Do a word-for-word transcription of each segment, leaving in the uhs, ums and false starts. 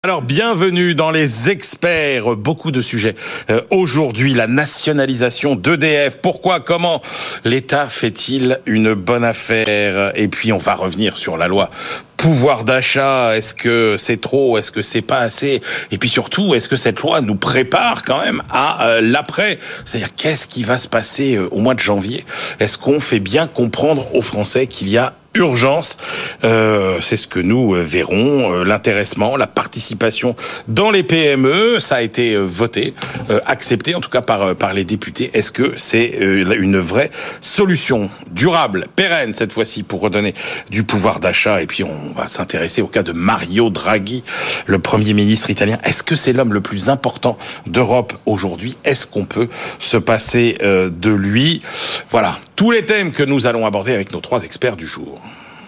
Alors, bienvenue dans les experts. Beaucoup de sujets. Euh, aujourd'hui, la nationalisation d'E D F. Pourquoi, comment l'État fait-il une bonne affaire? Et puis, on va revenir sur la loi pouvoir d'achat. Est-ce que c'est trop? Est-ce que c'est pas assez? Et puis surtout, est-ce que cette loi nous prépare quand même à euh, l'après? C'est-à-dire, qu'est-ce qui va se passer euh, au mois de janvier? Est-ce qu'on fait bien comprendre aux Français qu'il y a urgence? euh, C'est ce que nous euh, verrons. Euh, l'intéressement, la participation dans les P M E, ça a été euh, voté, euh, accepté en tout cas par, euh, par les députés. Est-ce que c'est euh, une vraie solution durable, pérenne cette fois-ci, pour redonner du pouvoir d'achat? Et puis on va s'intéresser au cas de Mario Draghi, le Premier ministre italien. Est-ce que c'est l'homme le plus important d'Europe aujourd'hui? Est-ce qu'on peut se passer euh, de lui? Voilà, tous les thèmes que nous allons aborder avec nos trois experts du jour.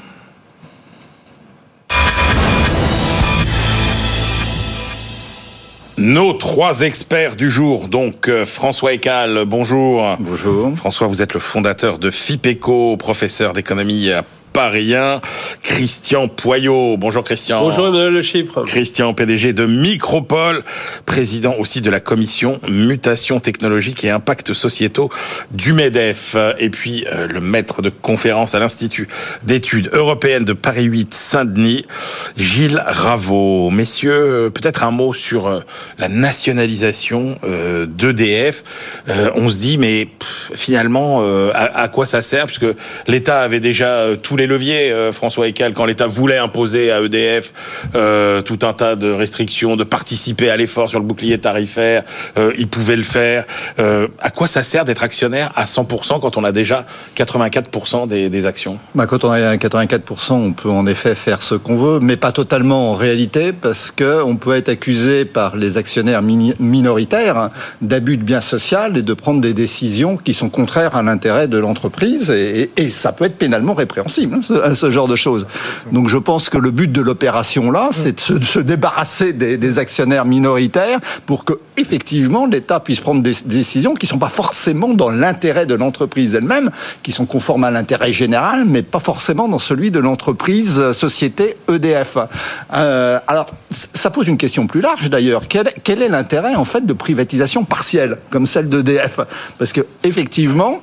Nos trois experts du jour, donc euh, François Écal, bonjour. Bonjour. François, vous êtes le fondateur de FIPECO, professeur d'économie à Paris un. Christian Poyot, bonjour Christian. Bonjour Emmanuel Le Chypre. Christian, P D G de Micropole, président aussi de la commission mutation technologique et impact sociétaux du MEDEF. Et puis euh, le maître de conférence à l'Institut d'études européennes de Paris huit Saint-Denis, Gilles Raveau. Messieurs, peut-être un mot sur euh, la nationalisation euh, d'E D F. Euh, on se dit, mais pff, finalement, euh, à, à quoi ça sert? Puisque l'État avait déjà euh, tous les leviers, euh, François Écal, quand l'État voulait imposer à E D F euh, tout un tas de restrictions, de participer à l'effort sur le bouclier tarifaire, euh, il pouvait le faire. Euh, à quoi ça sert d'être actionnaire à cent pour cent quand on a déjà quatre-vingt-quatre pour cent des, des actions? Bah, quand on est à quatre-vingt-quatre pour cent, on peut en effet faire ce qu'on veut, mais pas totalement en réalité, parce qu'on peut être accusé par les actionnaires mini- minoritaires d'abus de bien social et de prendre des décisions qui sont contraires à l'intérêt de l'entreprise, et, et, et ça peut être pénalement répréhensible. Ce, ce genre de choses. Donc je pense que le but de l'opération là, c'est de se, de se débarrasser des, des actionnaires minoritaires pour que effectivement l'État puisse prendre des, des décisions qui sont pas forcément dans l'intérêt de l'entreprise elle-même, qui sont conformes à l'intérêt général, mais pas forcément dans celui de l'entreprise société E D F. Euh, alors ça pose une question plus large d'ailleurs. Quel, quel est l'intérêt en fait de privatisation partielle comme celle d'E D F? Parce que effectivement,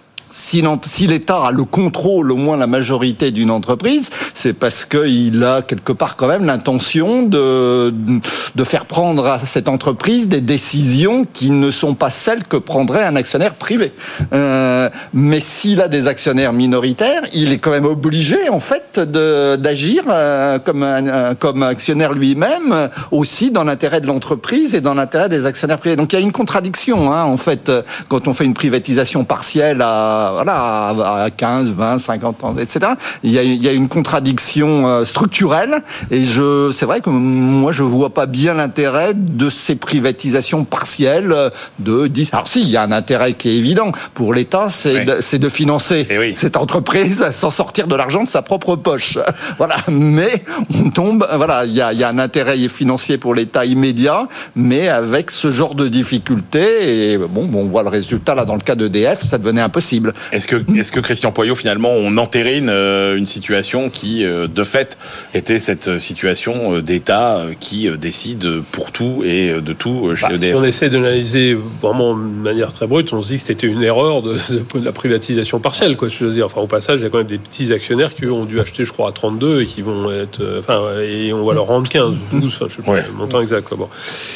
Si, si l'État a le contrôle, au moins la majorité d'une entreprise, c'est parce qu'il a quelque part quand même l'intention de, de faire prendre à cette entreprise des décisions qui ne sont pas celles que prendrait un actionnaire privé. Euh, mais s'il a des actionnaires minoritaires, il est quand même obligé en fait de, d'agir euh, comme, un, comme actionnaire lui-même, aussi dans l'intérêt de l'entreprise et dans l'intérêt des actionnaires privés. Donc il y a une contradiction hein, en fait quand on fait une privatisation partielle à Voilà, à quinze, vingt, cinquante ans, et cetera. Il y a, il y a une contradiction structurelle, et je, c'est vrai que moi je vois pas bien l'intérêt de ces privatisations partielles de dix. Alors si, il y a un intérêt qui est évident pour l'État, c'est, oui. de, c'est de financer oui. cette entreprise sans sortir de l'argent de sa propre poche. Voilà, mais on tombe, voilà, il y a, il y a un intérêt financier pour l'État immédiat, mais avec ce genre de difficultés, et bon, bon on voit le résultat là dans le cas d'E D F, ça devenait impossible. Est-ce que, est-ce que Christian Poyot, finalement, on entérine euh, une situation qui, euh, de fait, était cette situation euh, d'État euh, qui euh, décide pour tout et euh, de tout euh, chez bah, E D F? Si on essaie d'analyser vraiment de manière très brute, on se dit que c'était une erreur de, de, de la privatisation partielle, quoi. Je veux dire, enfin, au passage, il y a quand même des petits actionnaires qui ont dû acheter, je crois, à trente-deux et qui vont être, euh, enfin, et on va leur rendre quinze, douze, enfin, je sais pas ouais. le montant exact, quoi. Bon.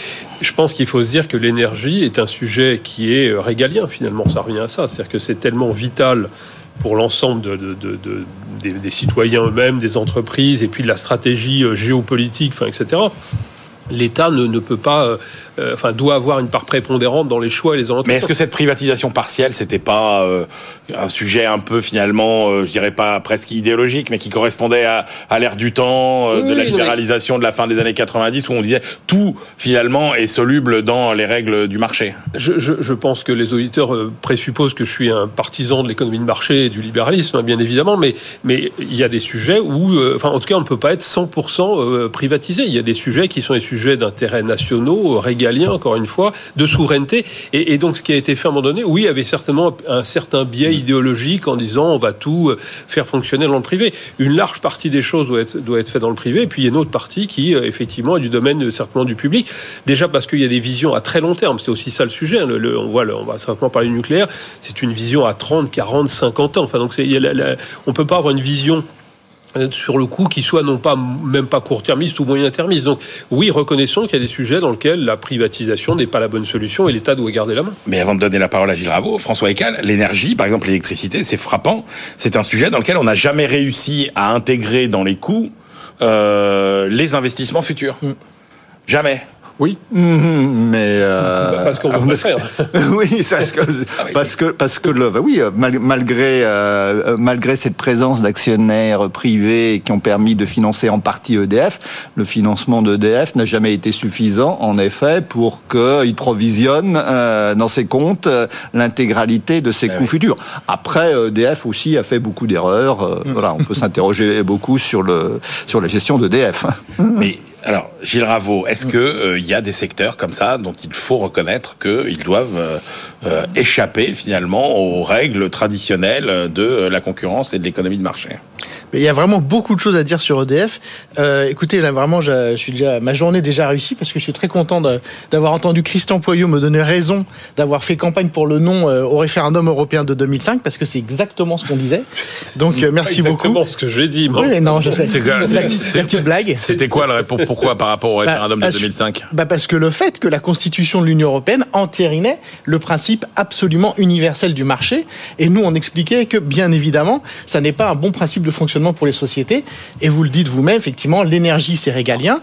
Je pense qu'il faut se dire que l'énergie est un sujet qui est régalien, finalement, ça revient à ça. C'est-à-dire que c'est tellement vital pour l'ensemble de, de, de, de, des, des citoyens eux-mêmes, des entreprises, et puis de la stratégie géopolitique, enfin, et cetera. L'État ne, ne peut pas, euh, enfin, doit avoir une part prépondérante dans les choix et les orientations. Mais est-ce que cette privatisation partielle, c'était pas euh, un sujet un peu finalement, euh, je dirais pas presque idéologique, mais qui correspondait à, à l'ère du temps, euh, oui, de la libéralisation mais... de la fin des années quatre-vingt-dix, où on disait tout finalement est soluble dans les règles du marché? Je, je, je pense que les auditeurs présupposent que je suis un partisan de l'économie de marché et du libéralisme, bien évidemment, mais mais il y a des sujets où, euh, enfin, en tout cas, on ne peut pas être cent pour cent privatisé. Il y a des sujets qui sont des sujets sujets d'intérêt nationaux, régaliens, encore une fois, de souveraineté. Et, et donc, ce qui a été fait à un moment donné, oui, avait certainement un certain biais idéologique en disant on va tout faire fonctionner dans le privé. Une large partie des choses doit être, doit être faite dans le privé. Et puis, il y a une autre partie qui, effectivement, est du domaine certainement du public. Déjà parce qu'il y a des visions à très long terme. C'est aussi ça le sujet. Le, le, on, voit le, on va certainement parler du nucléaire. C'est une vision à trente, quarante, cinquante ans. Enfin, donc, c'est, il y a la, la, on ne peut pas avoir une vision sur le coup qui soit non pas même pas court-termiste ou moyen-termiste. Donc oui, reconnaissons qu'il y a des sujets dans lesquels la privatisation n'est pas la bonne solution et l'État doit garder la main. Mais avant de donner la parole à Gilles Raveau, François Écal, l'énergie, par exemple l'électricité, c'est frappant. C'est un sujet dans lequel on n'a jamais réussi à intégrer dans les coûts euh, les investissements futurs. Mmh. Jamais. Oui, mais euh, parce qu'on veut faire. Oui, ça, parce que parce que parce que le, oui, malgré euh, malgré cette présence d'actionnaires privés qui ont permis de financer en partie E D F, le financement d'E D F n'a jamais été suffisant, en effet, pour qu'il provisionne euh, dans ses comptes euh, l'intégralité de ses eh coûts oui. futurs. Après, E D F aussi a fait beaucoup d'erreurs. Euh, mmh. Voilà, on peut s'interroger beaucoup sur le sur la gestion d'E D F. Mais alors, Gilles Raveau, est-ce que euh, y a des secteurs comme ça dont il faut reconnaître qu'ils doivent euh, euh, échapper finalement aux règles traditionnelles de la concurrence et de l'économie de marché ? Mais il y a vraiment beaucoup de choses à dire sur E D F. Euh, écoutez, là vraiment, je, je suis déjà, ma journée est déjà réussie parce que je suis très content de, d'avoir entendu Christian Poyot me donner raison d'avoir fait campagne pour le non euh, au référendum européen de deux mille cinq parce que c'est exactement ce qu'on disait. Donc euh, merci exactement beaucoup. Exactement ce que j'ai dit. Moi. Oui, non, je sais. C'est, c'est, c'est, la, petite, c'est la petite blague. C'était quoi la réponse ? Pourquoi par rapport au référendum bah, de deux mille cinq ? Bah parce que le fait que la Constitution de l'Union européenne entérinait le principe absolument universel du marché, et nous on expliquait que bien évidemment, ça n'est pas un bon principe de fonctionnement pour les sociétés. Et vous le dites vous-même, effectivement, l'énergie c'est régalien.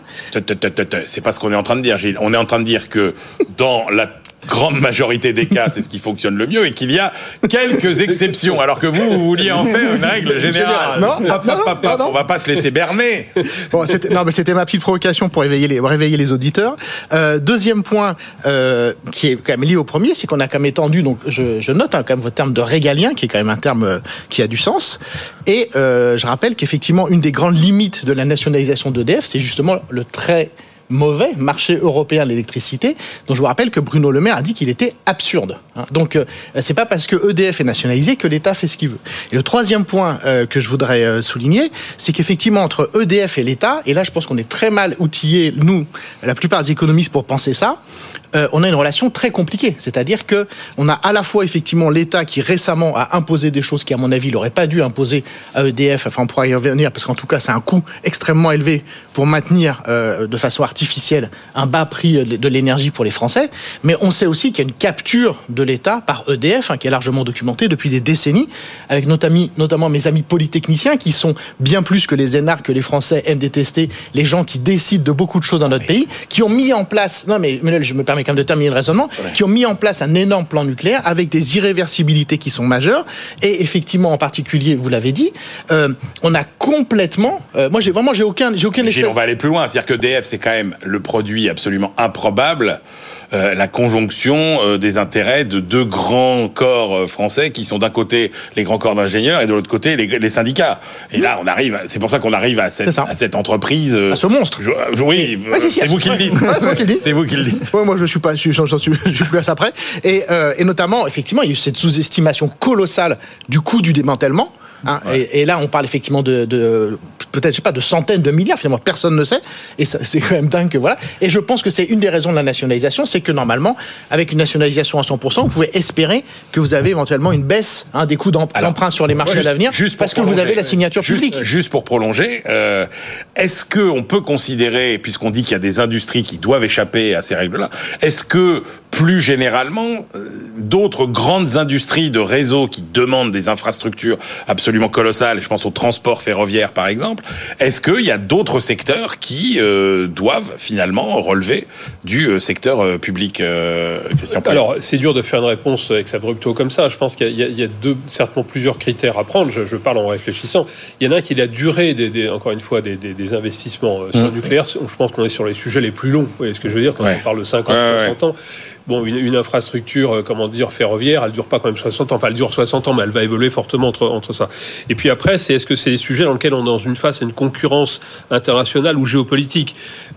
C'est pas ce qu'on est en train de dire, Gilles. On est en train de dire que dans la grande majorité des cas, c'est ce qui fonctionne le mieux et qu'il y a quelques exceptions, alors que vous, vous vouliez en faire une règle générale. Non, hop, non, hop, hop, non, hop, non. On va pas se laisser berner. Bon, c'était, non, mais c'était ma petite provocation pour réveiller les, réveiller les auditeurs. Euh, deuxième point, euh, qui est quand même lié au premier, c'est qu'on a quand même étendu, donc je, je note hein, quand même votre terme de régalien, qui est quand même un terme euh, qui a du sens. Et euh, je rappelle qu'effectivement, une des grandes limites de la nationalisation d'E D F, c'est justement le très mauvais marché européen de l'électricité, dont je vous rappelle que Bruno Le Maire a dit qu'il était absurde. Donc, euh, c'est pas parce que E D F est nationalisé que l'État fait ce qu'il veut. Et le troisième point euh, que je voudrais euh, souligner, c'est qu'effectivement, entre E D F et l'État, et là, je pense qu'on est très mal outillés, nous, la plupart des économistes, pour penser ça, euh, on a une relation très compliquée. C'est-à-dire que on a à la fois, effectivement, l'État qui récemment a imposé des choses qui, à mon avis, il n'aurait pas dû imposer à E D F. Enfin, on pourra y revenir, parce qu'en tout cas, c'est un coût extrêmement élevé pour maintenir euh, de façon artificielle un bas prix de l'énergie pour les Français. Mais on sait aussi qu'il y a une capture de l'État par E D F, hein, qui est largement documentée depuis des décennies, avec notamment, notamment mes amis polytechniciens, qui sont bien plus que les énarques que les Français aiment détester, les gens qui décident de beaucoup de choses dans notre pays, qui ont mis en place, non mais, mais là, je me permets quand même de terminer le raisonnement, ouais. qui ont mis en place un énorme plan nucléaire avec des irréversibilités qui sont majeures, et effectivement, en particulier, vous l'avez dit, euh, on a complètement, euh, moi j'ai vraiment, j'ai aucun, j'ai aucun espèce... On va aller plus loin, c'est-à-dire que E D F, c'est quand même le produit absolument improbable, euh, la conjonction euh, des intérêts de deux grands corps euh, français qui sont d'un côté les grands corps d'ingénieurs et de l'autre côté les, les syndicats. Et mmh. là, on arrive, c'est pour ça qu'on arrive à cette, à cette entreprise, euh, à ce monstre. Je, je, oui, ouais, c'est, c'est, vous qui le dites. Ouais, c'est moi qui le dis. C'est vous qui le dites. Ouais, moi, je suis pas, je suis, j'en suis, je suis plus à ça près. Et, euh, et notamment, effectivement, il y a eu cette sous-estimation colossale du coût du démantèlement. Hein, ouais. et, et là, on parle effectivement de, de peut-être, je sais pas, de centaines de milliards. Finalement, personne ne sait. Et ça, c'est quand même dingue que voilà. Et je pense que c'est une des raisons de la nationalisation, c'est que normalement, avec une nationalisation à cent pour cent, vous pouvez espérer que vous avez éventuellement une baisse hein, des coûts d'emprunt Alors, sur les marchés juste, à l'avenir, juste parce que vous avez la signature juste, publique. Juste pour prolonger, euh, est-ce que on peut considérer, puisqu'on dit qu'il y a des industries qui doivent échapper à ces règles-là, est-ce que plus généralement, d'autres grandes industries de réseau qui demandent des infrastructures absolument colossales, je pense au transport ferroviaire par exemple, est-ce qu'il y a d'autres secteurs qui euh, doivent finalement relever du euh, secteur euh, public euh, Christian Poyot ? Alors, c'est dur de faire une réponse ex abrupto comme ça. Je pense qu'il y a, il y a deux, certainement plusieurs critères à prendre. Je, je parle en réfléchissant. Il y en a un qui est la durée, des, des, encore une fois, des, des, des investissements sur mmh. le nucléaire. Je pense qu'on est sur les sujets les plus longs. Vous voyez ce que je veux dire quand ouais. on parle de cinquante, soixante ouais, ouais. ans. bon, une, une infrastructure, euh, comment dire, ferroviaire, elle dure pas quand même soixante ans. Enfin, elle dure soixante ans, mais elle va évoluer fortement entre, entre ça. Et puis après, c'est est-ce que c'est des sujets dans lesquels on est dans une phase, une concurrence internationale ou géopolitique.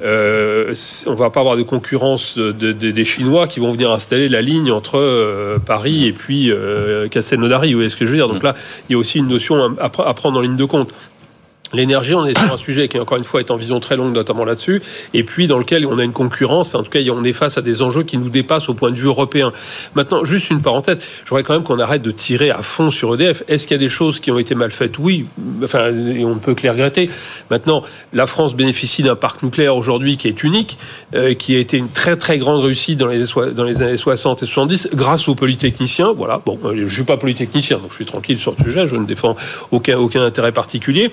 Euh, on va pas avoir de concurrence de, de, des Chinois qui vont venir installer la ligne entre euh, Paris et puis euh, Castelnaudary. Vous voyez ce que je veux dire? Donc là, il y a aussi une notion à, à prendre en ligne de compte. L'énergie, on est sur un sujet qui, encore une fois, est en vision très longue, notamment là-dessus, et puis dans lequel on a une concurrence, enfin, en tout cas, on est face à des enjeux qui nous dépassent au point de vue européen. Maintenant, juste une parenthèse, je voudrais quand même qu'on arrête de tirer à fond sur E D F. Est-ce qu'il y a des choses qui ont été mal faites? Oui, enfin, et on ne peut que les regretter. Maintenant, la France bénéficie d'un parc nucléaire aujourd'hui qui est unique, euh, qui a été une très très grande réussite dans les, dans les années soixante et soixante-dix, grâce aux polytechniciens. Voilà, bon, je ne suis pas polytechnicien, donc je suis tranquille sur le sujet, je ne défends aucun, aucun intérêt particulier.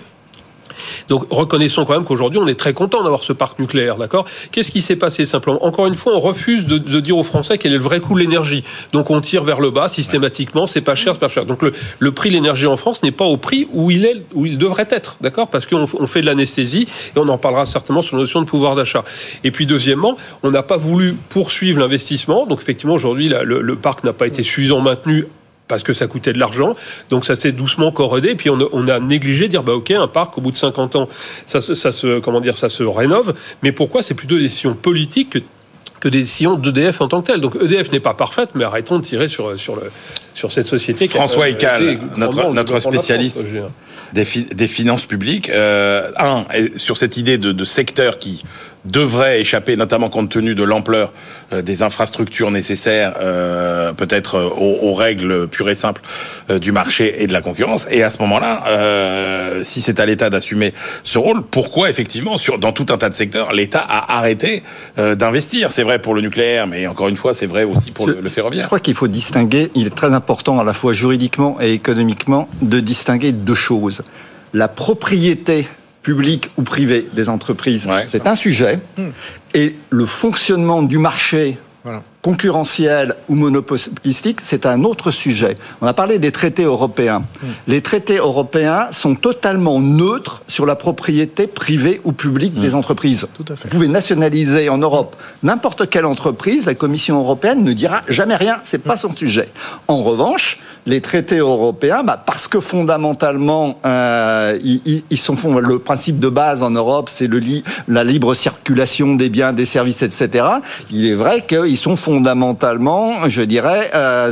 Donc reconnaissons quand même qu'aujourd'hui on est très content d'avoir ce parc nucléaire, d'accord? Qu'est-ce qui s'est passé simplement? Encore une fois, on refuse de, de dire aux Français quel est le vrai coût de l'énergie. Donc on tire vers le bas systématiquement, c'est pas cher, c'est pas cher. Donc le, le prix de l'énergie en France n'est pas au prix où il est, où il devrait être, d'accord? Parce qu'on on fait de l'anesthésie et on en parlera certainement sur la notion de pouvoir d'achat. Et puis deuxièmement, on n'a pas voulu poursuivre l'investissement. Donc effectivement aujourd'hui la, le, le parc n'a pas été suffisamment maintenu, parce que ça coûtait de l'argent, donc ça s'est doucement corrodé, puis on a, on a négligé de dire, bah ok, un parc, au bout de cinquante ans, ça, ça, se, comment dire, ça se rénove, mais pourquoi? C'est plutôt des décisions politiques que, que des décisions d'E D F en tant que telles. Donc E D F n'est pas parfaite, mais arrêtons de tirer sur, sur, le, sur cette société. François Heckel, notre, notre spécialiste France, des, fi, des finances publiques, euh, un, sur cette idée de, de secteur qui devrait échapper, notamment compte tenu de l'ampleur euh, des infrastructures nécessaires, euh, peut-être euh, aux, aux règles pures et simples euh, du marché et de la concurrence. Et à ce moment-là, euh, si c'est à l'État d'assumer ce rôle, pourquoi effectivement, sur, dans tout un tas de secteurs, l'État a arrêté euh, d'investir? C'est vrai pour le nucléaire, mais encore une fois, c'est vrai aussi pour je, le, le ferroviaire. Je crois qu'il faut distinguer, il est très important à la fois juridiquement et économiquement, de distinguer deux choses. La propriété public ou privé des entreprises, ouais. C'est un sujet. Mmh. Et le fonctionnement du marché, voilà, concurrentiel ou monopolistique, c'est un autre sujet. On a parlé des traités européens. Mmh. Les traités européens sont totalement neutres sur la propriété privée ou publique mmh. des entreprises. Tout à fait. Vous pouvez nationaliser en Europe n'importe quelle entreprise, la Commission européenne ne dira jamais rien, c'est pas son sujet. En revanche, les traités européens, bah parce que fondamentalement, euh, ils, ils sont font, le principe de base en Europe, c'est le li, la libre circulation des biens, des services, et cetera. Il est vrai qu'ils sont fondamentalement, je dirais, euh,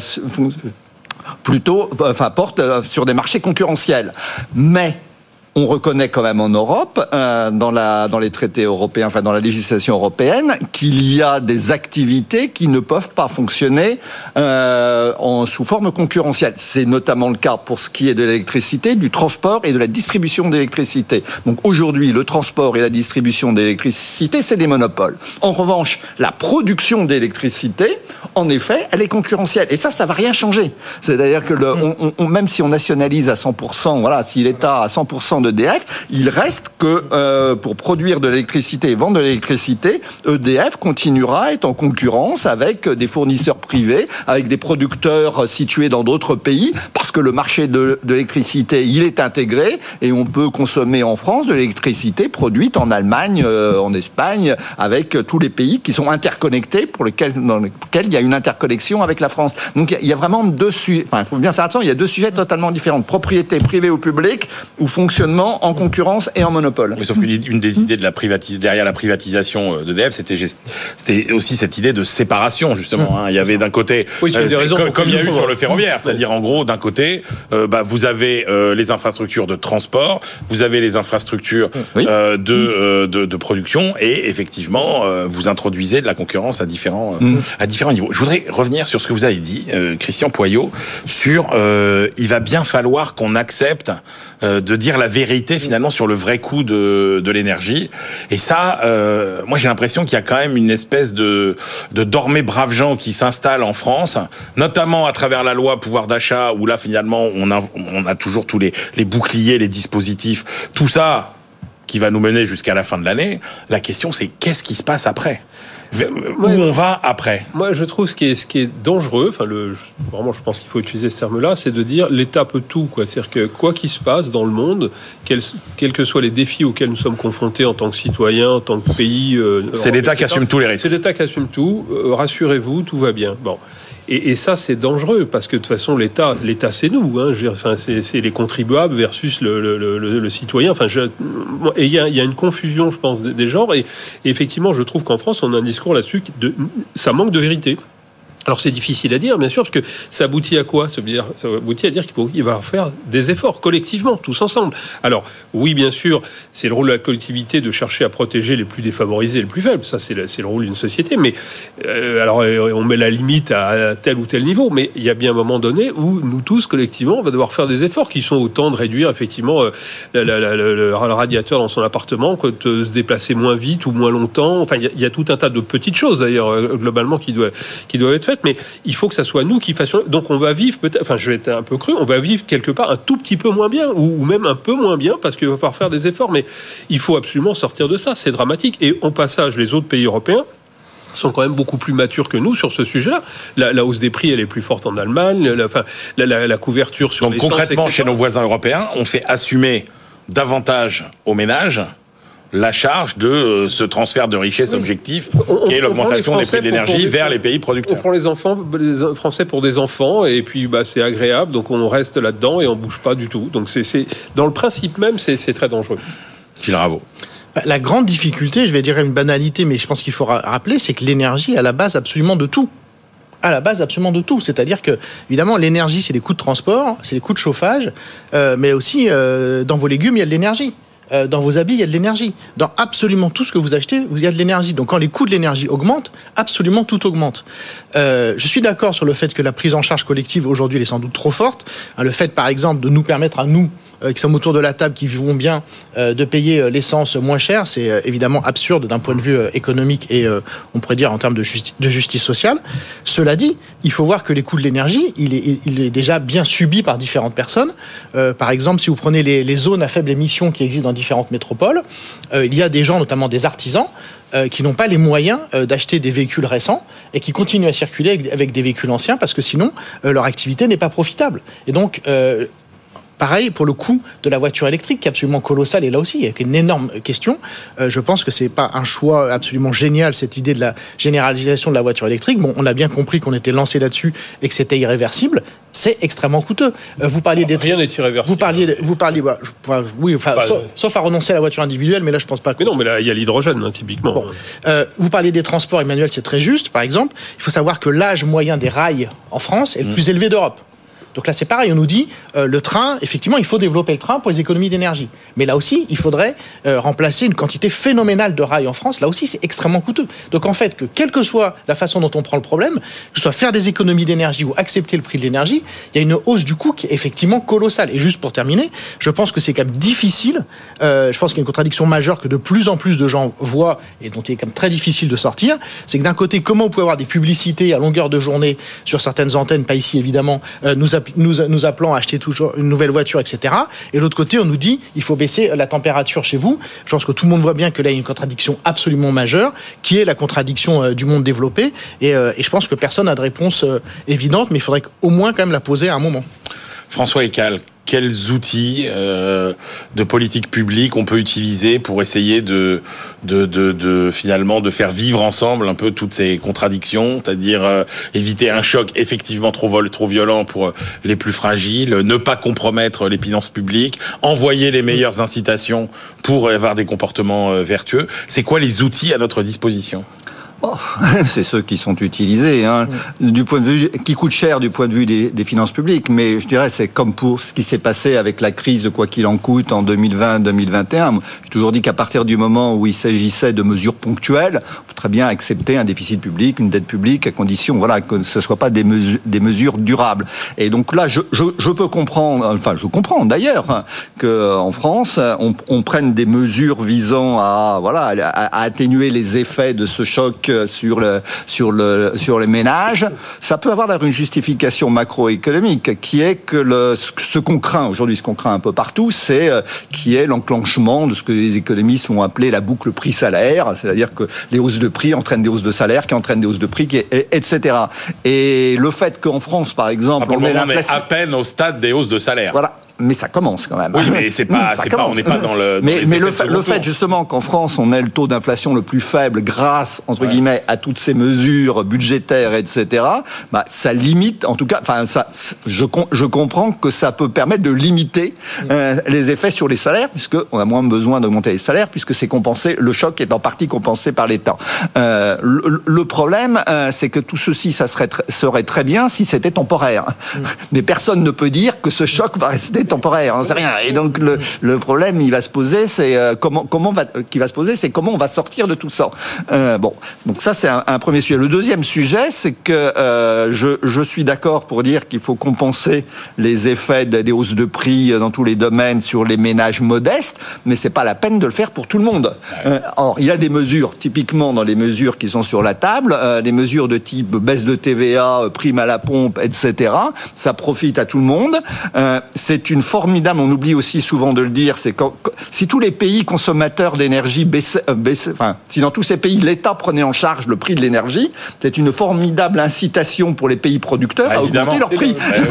plutôt, enfin, portent sur des marchés concurrentiels. Mais on reconnaît quand même en Europe, euh, dans, la, dans les traités européens, enfin dans la législation européenne, qu'il y a des activités qui ne peuvent pas fonctionner euh, en, sous forme concurrentielle. C'est notamment le cas pour ce qui est de l'électricité, du transport et de la distribution d'électricité. Donc aujourd'hui, le transport et la distribution d'électricité, c'est des monopoles. En revanche, la production d'électricité, en effet, elle est concurrentielle. Et ça, ça ne va rien changer. C'est-à-dire que le, on, on, même si on nationalise à cent pour cent, voilà, si l'État a à cent pour cent de E D F, il reste que euh, pour produire de l'électricité et vendre de l'électricité, E D F continuera à être en concurrence avec des fournisseurs privés, avec des producteurs situés dans d'autres pays, parce que le marché de, de l'électricité, il est intégré et on peut consommer en France de l'électricité produite en Allemagne, euh, en Espagne, avec tous les pays qui sont interconnectés, pour lesquels, dans lesquels il y a une interconnexion avec la France. Donc il y a vraiment deux sujets, enfin il faut bien faire attention, il y a deux sujets totalement différents, propriété privée ou publique, ou fonctionnement en concurrence et en monopole. Oui, sauf qu'une des idées de la privatis- derrière la privatisation d'E D F, c'était, c'était aussi cette idée de séparation, justement. Hein. Il y avait d'un côté, oui, euh, c'est comme, comme il y a eu sur le ferroviaire, c'est-à-dire en gros, d'un côté, euh, bah, vous avez euh, les infrastructures de transport, vous avez les infrastructures oui. euh, de, euh, de, de production, et effectivement, euh, vous introduisez de la concurrence à différents, euh, mmh. à différents niveaux. Je voudrais revenir sur ce que vous avez dit, euh, Christian Poyot, sur euh, il va bien falloir qu'on accepte euh, de dire la vérité finalement sur le vrai coût de, de l'énergie. Et ça, euh, moi j'ai l'impression qu'il y a quand même une espèce de, de dormez braves gens qui s'installe en France, notamment à travers la loi pouvoir d'achat, où là finalement on a, on a toujours tous les, les boucliers, les dispositifs, tout ça. qui va nous mener jusqu'à la fin de l'année. La question, c'est qu'est-ce qui se passe après ? Où ouais, on va après ? Moi, je trouve ce qui est, ce qui est dangereux, enfin, le, vraiment, je pense qu'il faut utiliser ce terme-là, c'est de dire l'État peut tout, quoi. C'est-à-dire que quoi qu'il se passe dans le monde, quels, quels que soient les défis auxquels nous sommes confrontés en tant que citoyens, en tant que pays... Euh, c'est l'État qui assume tous les risques. C'est l'État qui assume tout. Euh, rassurez-vous, tout va bien. Bon. Et, et ça, c'est dangereux, parce que de toute façon, l'État, l'État c'est nous. Hein, je veux dire, enfin, c'est, c'est les contribuables versus le, le, le, le citoyen. Enfin, je, et il y a, y a une confusion, je pense, des, des genres. Et, et effectivement, je trouve qu'en France, on a un discours là-dessus, de, ça manque de vérité. Alors c'est difficile à dire, bien sûr, parce que ça aboutit à quoi ? Ça aboutit à dire qu'il faut, il va falloir faire des efforts collectivement, tous ensemble. Alors oui, bien sûr, c'est le rôle de la collectivité de chercher à protéger les plus défavorisés, les plus faibles. Ça, c'est le, c'est le rôle d'une société. Mais euh, alors, on met la limite à tel ou tel niveau. Mais il y a bien un moment donné où nous tous, collectivement, on va devoir faire des efforts qui sont autant de réduire effectivement euh, la, la, la, le, le radiateur dans son appartement, que de se déplacer moins vite ou moins longtemps. Enfin, il y a, il y a tout un tas de petites choses d'ailleurs globalement qui doivent qui doivent être faites. Mais il faut que ça soit nous qui fassions. Donc on va vivre peut-être, enfin je vais être un peu cru, on va vivre quelque part un tout petit peu moins bien, ou même un peu moins bien, parce qu'il va falloir faire des efforts. Mais il faut absolument sortir de ça, c'est dramatique. Et au passage, les autres pays européens sont quand même beaucoup plus matures que nous sur ce sujet-là. La, la hausse des prix, elle est plus forte en Allemagne, la, enfin, la, la, la couverture sur l'essence. Donc concrètement, et cetera, chez nos voisins européens, on fait assumer davantage aux ménages la charge de ce transfert de richesse oui. objectif, on, qui est l'augmentation des prix de l'énergie pour, vers les pays producteurs. On prend les enfants, les Français pour des enfants, et puis bah, c'est agréable, donc on reste là-dedans et on bouge pas du tout. Donc c'est, c'est dans le principe même, c'est, c'est très dangereux. Gilles Raveau. La grande difficulté, je vais dire une banalité, mais je pense qu'il faut rappeler, c'est que l'énergie est à la base absolument de tout. À la base absolument de tout, c'est-à-dire que évidemment l'énergie, c'est les coûts de transport, c'est les coûts de chauffage, euh, mais aussi euh, dans vos légumes il y a de l'énergie. Dans vos habits, il y a de l'énergie. Dans absolument tout ce que vous achetez, il y a de l'énergie. Donc, quand les coûts de l'énergie augmentent, absolument tout augmente. Euh, je suis d'accord sur le fait que la prise en charge collective, aujourd'hui, elle est sans doute trop forte. Le fait, par exemple, de nous permettre à nous, euh, qui sommes autour de la table, qui vivons bien, euh, de payer l'essence moins cher, c'est euh, évidemment absurde d'un point de vue euh, économique et, euh, on pourrait dire, en termes de, justi- de justice sociale. Cela dit, il faut voir que les coûts de l'énergie, il est, il est déjà bien subi par différentes personnes. Euh, par exemple, si vous prenez les, les zones à faible émission qui existent dans différentes métropoles, euh, il y a des gens, notamment des artisans, euh, qui n'ont pas les moyens euh, d'acheter des véhicules récents et qui continuent à circuler avec, avec des véhicules anciens parce que sinon, euh, leur activité n'est pas profitable. Et donc, euh, pareil pour le coût de la voiture électrique, qui est absolument colossal, et là aussi, il y a une énorme question. Euh, je pense que c'est pas un choix absolument génial, cette idée de la généralisation de la voiture électrique. Bon, on a bien compris qu'on était lancé là-dessus et que c'était irréversible. C'est extrêmement coûteux. Euh, vous parliez des rien n'est irréversible. Vous parliez, vous parliez, bah, je, oui, enfin, bah, sauf, sauf à renoncer à la voiture individuelle, mais là, je pense pas. Que mais non, mais là, il y a l'hydrogène, hein, typiquement. Bon. Euh, vous parliez des transports, Emmanuel, c'est très juste. Par exemple, il faut savoir que l'âge moyen des rails en France est le mmh. plus élevé d'Europe. Donc là, c'est pareil, on nous dit, euh, le train, effectivement, il faut développer le train pour les économies d'énergie. Mais là aussi, il faudrait euh, remplacer une quantité phénoménale de rails en France. Là aussi, c'est extrêmement coûteux. Donc en fait, que quelle que soit la façon dont on prend le problème, que ce soit faire des économies d'énergie ou accepter le prix de l'énergie, il y a une hausse du coût qui est effectivement colossale. Et juste pour terminer, je pense que c'est quand même difficile, euh, je pense qu'il y a une contradiction majeure que de plus en plus de gens voient et dont il est quand même très difficile de sortir, c'est que d'un côté, comment vous pouvez avoir des publicités à longueur de journée sur certaines antennes, pas ici évidemment, euh, nous Nous, nous appelant à acheter toujours une nouvelle voiture, et cetera. Et de l'autre côté, on nous dit il faut baisser la température chez vous. Je pense que tout le monde voit bien que là, il y a une contradiction absolument majeure, qui est la contradiction euh, du monde développé. Et, euh, et je pense que personne n'a de réponse euh, évidente, mais il faudrait au moins quand même la poser à un moment. François Écal, quels outils euh, de politique publique on peut utiliser pour essayer de, de, de, de finalement de faire vivre ensemble un peu toutes ces contradictions, c'est-à-dire euh, éviter un choc effectivement trop vol, trop violent pour les plus fragiles, ne pas compromettre les finances publiques, envoyer les meilleures incitations pour avoir des comportements euh, vertueux. C'est quoi les outils à notre disposition ? Oh, c'est ceux qui sont utilisés, hein, du point de vue qui coûtent cher du point de vue des, des finances publiques. Mais je dirais c'est comme pour ce qui s'est passé avec la crise de quoi qu'il en coûte en deux mille vingt deux mille vingt et un. J'ai toujours dit qu'à partir du moment où il s'agissait de mesures ponctuelles, on peut très bien accepter un déficit public, une dette publique, à condition, voilà, que ce soit pas des mesures, des mesures durables. Et donc là, je, je, je peux comprendre, enfin, je comprends d'ailleurs hein, que en France, on, on prenne des mesures visant à, voilà, à, à atténuer les effets de ce choc choc sur le sur le sur les ménages, ça peut avoir une justification macroéconomique qui est que le ce qu'on craint aujourd'hui, ce qu'on craint un peu partout, c'est euh, qui est l'enclenchement de ce que les économistes vont appeler la boucle prix-salaire, c'est-à-dire que les hausses de prix entraînent des hausses de salaire, qui entraînent des hausses de prix, qui, et, et cetera. Et le fait qu'en France, par exemple, ah, pour on le est moment, on est l'inflation, à peine au stade des hausses de salaire. Voilà. Mais ça commence quand même. Oui, mais c'est pas, c'est pas, on n'est pas dans le. Dans mais les mais le, fait, le fait justement qu'en France on ait le taux d'inflation le plus faible grâce entre ouais. guillemets à toutes ces mesures budgétaires, et cetera. Bah, ça limite, en tout cas, enfin ça, je je comprends que ça peut permettre de limiter euh, les effets sur les salaires, puisque on a moins besoin d'augmenter les salaires, puisque c'est compensé, le choc est en partie compensé par l'État. Euh, le, le problème, euh, c'est que tout ceci, ça serait serait très bien si c'était temporaire. Mm. Mais personne ne peut dire que ce choc va rester temporaire, on sait rien. Et donc le, le problème, il va se poser, c'est euh, comment comment va qui va se poser, c'est comment on va sortir de tout ça. Euh, bon, donc ça c'est un, un premier sujet. Le deuxième sujet, c'est que euh, je je suis d'accord pour dire qu'il faut compenser les effets des hausses de prix dans tous les domaines sur les ménages modestes, mais c'est pas la peine de le faire pour tout le monde. Euh, or, il y a des mesures, typiquement dans les mesures qui sont sur la table, euh, des mesures de type baisse de T V A, prime à la pompe, et cetera. Ça profite à tout le monde. Euh, c'est une Une formidable, on oublie aussi souvent de le dire, c'est quand, si tous les pays consommateurs d'énergie baissaient, euh, baissaient, enfin, si dans tous ces pays l'État prenait en charge le prix de l'énergie, c'est une formidable incitation pour les pays producteurs ah, à évidemment. augmenter leur prix.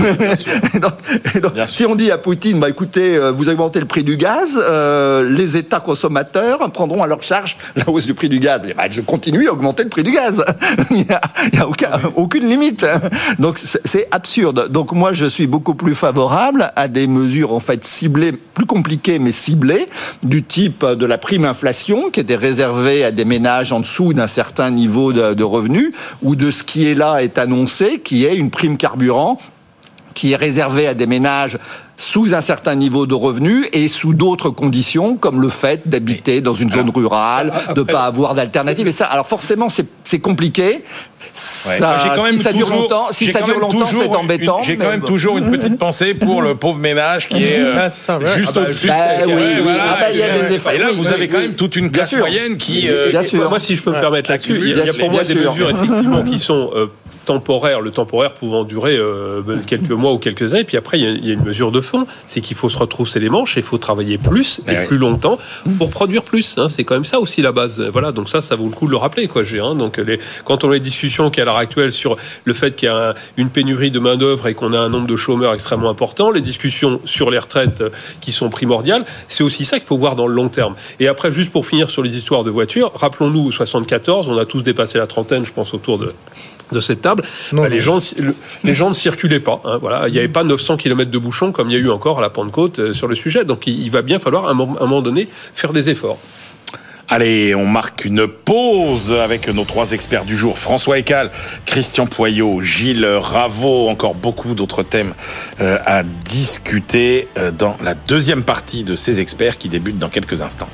Et donc, et donc, si on dit à Poutine, bah écoutez, euh, vous augmentez le prix du gaz, euh, les États consommateurs prendront à leur charge la hausse du prix du gaz. Mais, bah, je continue à augmenter le prix du gaz. il n'y a, il y a aucun, aucune limite. Donc c'est, c'est absurde. Donc moi je suis beaucoup plus favorable à des mesures en fait ciblées, plus compliquées mais ciblées, du type de la prime inflation qui était réservée à des ménages en dessous d'un certain niveau de, de revenus, ou de ce qui est là est annoncé, qui est une prime carburant qui est réservée à des ménages sous un certain niveau de revenus et sous d'autres conditions, comme le fait d'habiter dans une zone rurale, de ne pas avoir d'alternative. Et ça, alors forcément, c'est, c'est compliqué. Ça, ouais. Moi, j'ai quand même si ça toujours, dure longtemps, si ça dure longtemps, c'est embêtant. Une, j'ai quand même bon. toujours une petite pensée pour le pauvre ménage qui est euh, ça, ouais. juste ah bah, au-dessus. Bah, oui, ouais, oui. Voilà, ah bah, il y a des effets. Et là, oui, vous oui, avez quand oui. même toute une classe moyenne qui. Euh, bien sûr. Moi, si je peux me permettre là-dessus, il y a pour moi des mesures effectivement qui sont temporaires, le temporaire pouvant durer euh, quelques mois ou quelques années. Puis après, il y, y a une mesure de fond, c'est qu'il faut se retrousser les manches et il faut travailler plus et, et ouais. plus longtemps pour produire plus. Hein. C'est quand même ça aussi la base. Voilà, donc ça, ça vaut le coup de le rappeler, quoi. J'ai, hein. Donc les, quand on a les discussions qu'il y a à l'heure actuelle sur le fait qu'il y a un, une pénurie de main d'œuvre et qu'on a un nombre de chômeurs extrêmement important, les discussions sur les retraites qui sont primordiales, c'est aussi ça qu'il faut voir dans le long terme. Et après, juste pour finir sur les histoires de voitures, rappelons-nous soixante-quatorze, on a tous dépassé la trentaine, je pense, autour de de cette table, non, bah, les, gens, les gens ne circulaient pas. Hein, voilà. Il n'y avait pas neuf cents kilomètres de bouchons comme il y a eu encore à la Pentecôte euh, sur le sujet. Donc il, il va bien falloir à un moment donné faire des efforts. Allez, on marque une pause avec nos trois experts du jour. François Eccal, Christian Poyot, Gilles Raveau, encore beaucoup d'autres thèmes euh, à discuter euh, dans la deuxième partie de ces experts qui débute dans quelques instants.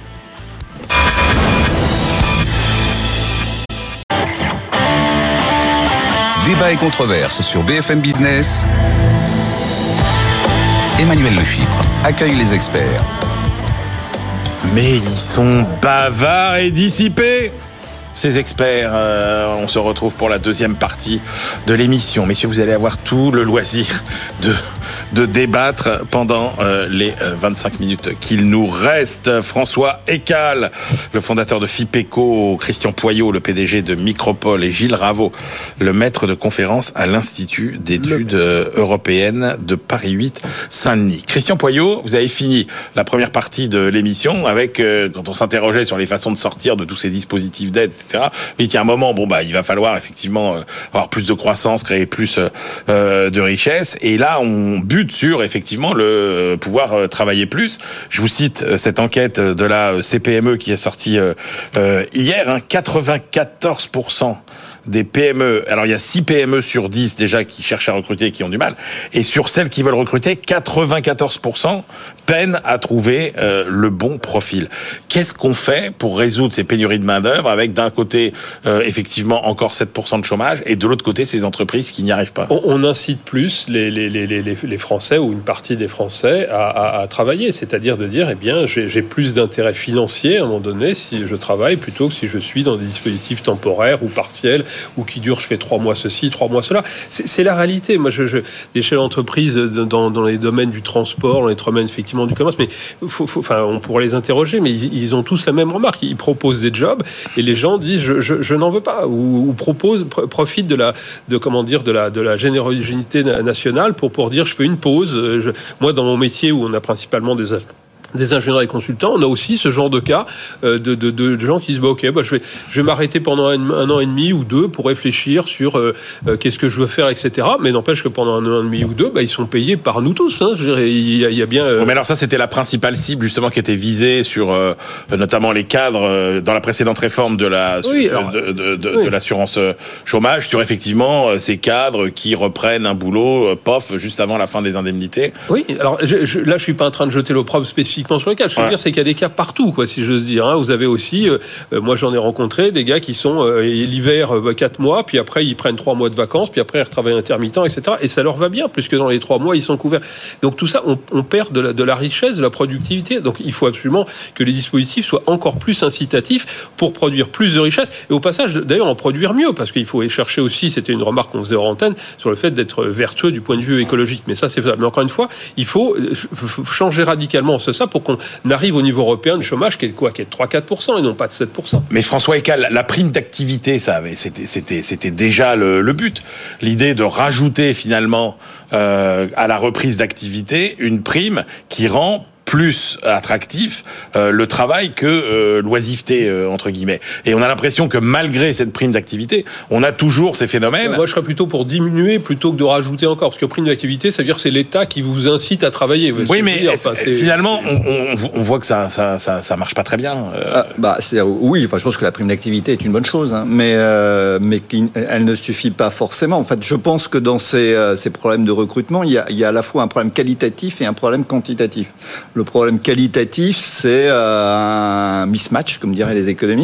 Débat et controverse sur B F M Business. Emmanuel Le Chypre accueille les experts. Mais ils sont bavards et dissipés, ces experts. Euh, on se retrouve pour la deuxième partie de l'émission. Messieurs, vous allez avoir tout le loisir de... de débattre pendant euh, les euh, vingt-cinq minutes qu'il nous reste. François Eccal, le fondateur de Fipeco, Christian Poyot, le P D G de Micropole, et Gilles Raveau, le maître de conférence à l'Institut d'études euh, européennes de Paris huit Saint-Denis. Christian Poyot, vous avez fini la première partie de l'émission avec, euh, quand on s'interrogeait sur les façons de sortir de tous ces dispositifs d'aide, et cetera. Mais il y a un moment, bon bah, il va falloir effectivement euh, avoir plus de croissance, créer plus euh, de richesse. Et là, on bute sur effectivement le pouvoir travailler plus. Je vous cite cette enquête de la C P M E qui est sortie euh, hier, hein, quatre-vingt-quatorze pour cent des P M E, alors il y a six P M E sur dix déjà qui cherchent à recruter et qui ont du mal, et sur celles qui veulent recruter, quatre-vingt-quatorze pour cent peinent à trouver euh, le bon profil. Qu'est-ce qu'on fait pour résoudre ces pénuries de main-d'œuvre avec d'un côté euh, effectivement encore sept pour cent de chômage et de l'autre côté ces entreprises qui n'y arrivent pas? On, on incite plus les, les, les, les, les Français Français ou une partie des Français à, à, à travailler. C'est-à-dire de dire, eh bien, j'ai, j'ai plus d'intérêt financier à un moment donné si je travaille plutôt que si je suis dans des dispositifs temporaires ou partiels ou qui durent, je fais trois mois ceci, trois mois cela. C'est, c'est la réalité. Moi, je, je, des chefs d'entreprise dans, dans les domaines du transport, dans les domaines effectivement du commerce, mais faut, faut, enfin, on pourrait les interroger, mais ils, ils ont tous la même remarque. Ils proposent des jobs et les gens disent, je, je, je n'en veux pas, ou, ou proposent, profitent de la, de comment dire, de la, de la générosité nationale pour pour dire, je fais une pause. Je, moi, dans mon métier où on a principalement des des ingénieurs et consultants, on a aussi ce genre de cas euh, de, de, de gens qui disent bah, ok, bah, je vais je vais m'arrêter pendant un, un an et demi ou deux pour réfléchir sur euh, euh, qu'est-ce que je veux faire, et cetera. Mais n'empêche que pendant un an et demi ou deux, bah, ils sont payés par nous tous. Hein. Je dirais, il y a, il y a bien. Euh... Bon, mais alors ça, c'était la principale cible justement qui était visée sur euh, notamment les cadres euh, dans la précédente réforme de la oui, alors, de, de, de, oui. de l'assurance chômage, sur effectivement euh, ces cadres qui reprennent un boulot, euh, pof, juste avant la fin des indemnités. Oui. Alors je, je, là, je suis pas en train de jeter l'opprobre spécifiquement sur les cadres. Je veux ouais. dire, c'est qu'il y a des cas partout, quoi, si j'ose dire. Hein. Vous avez aussi, euh, moi j'en ai rencontré des gars qui sont euh, l'hiver euh, quatre mois, puis après ils prennent trois mois de vacances, puis après ils retravaillent intermittent, et cetera. Et ça leur va bien, puisque dans les trois mois ils sont couverts. Donc tout ça, on, on perd de la, de la richesse, de la productivité. Donc il faut absolument que les dispositifs soient encore plus incitatifs pour produire plus de richesse. Et au passage, d'ailleurs, en produire mieux, parce qu'il faut aller chercher aussi. C'était une remarque qu'on faisait hors antenne sur le fait d'être vertueux du point de vue écologique. Mais ça, c'est faisable. Mais encore une fois, il faut changer radicalement c'est ça pour qu'on arrive au niveau européen du chômage qui est quoi, qui est de trois à quatre pour cent et non pas de sept pour cent. Mais François Ekal, la prime d'activité, ça avait, c'était, c'était, c'était déjà le, le but. L'idée de rajouter finalement euh, à la reprise d'activité une prime qui rend plus attractif euh, le travail que euh, l'oisiveté euh, entre guillemets. Et on a l'impression que malgré cette prime d'activité, on a toujours ces phénomènes. Moi, je serais plutôt pour diminuer plutôt que de rajouter encore, parce que prime d'activité, ça veut dire que c'est l'État qui vous incite à travailler. Oui, mais enfin, finalement, on, on, on voit que ça, ça, ça, ça marche pas très bien. Euh... Ah, bah, c'est, oui, enfin, je pense que la prime d'activité est une bonne chose, hein, mais euh, mais elle ne suffit pas forcément. En fait, je pense que dans ces, euh, ces problèmes de recrutement, il y a, il y a à la fois un problème qualitatif et un problème quantitatif. Le problème qualitatif, c'est euh, un mismatch, comme diraient les économies,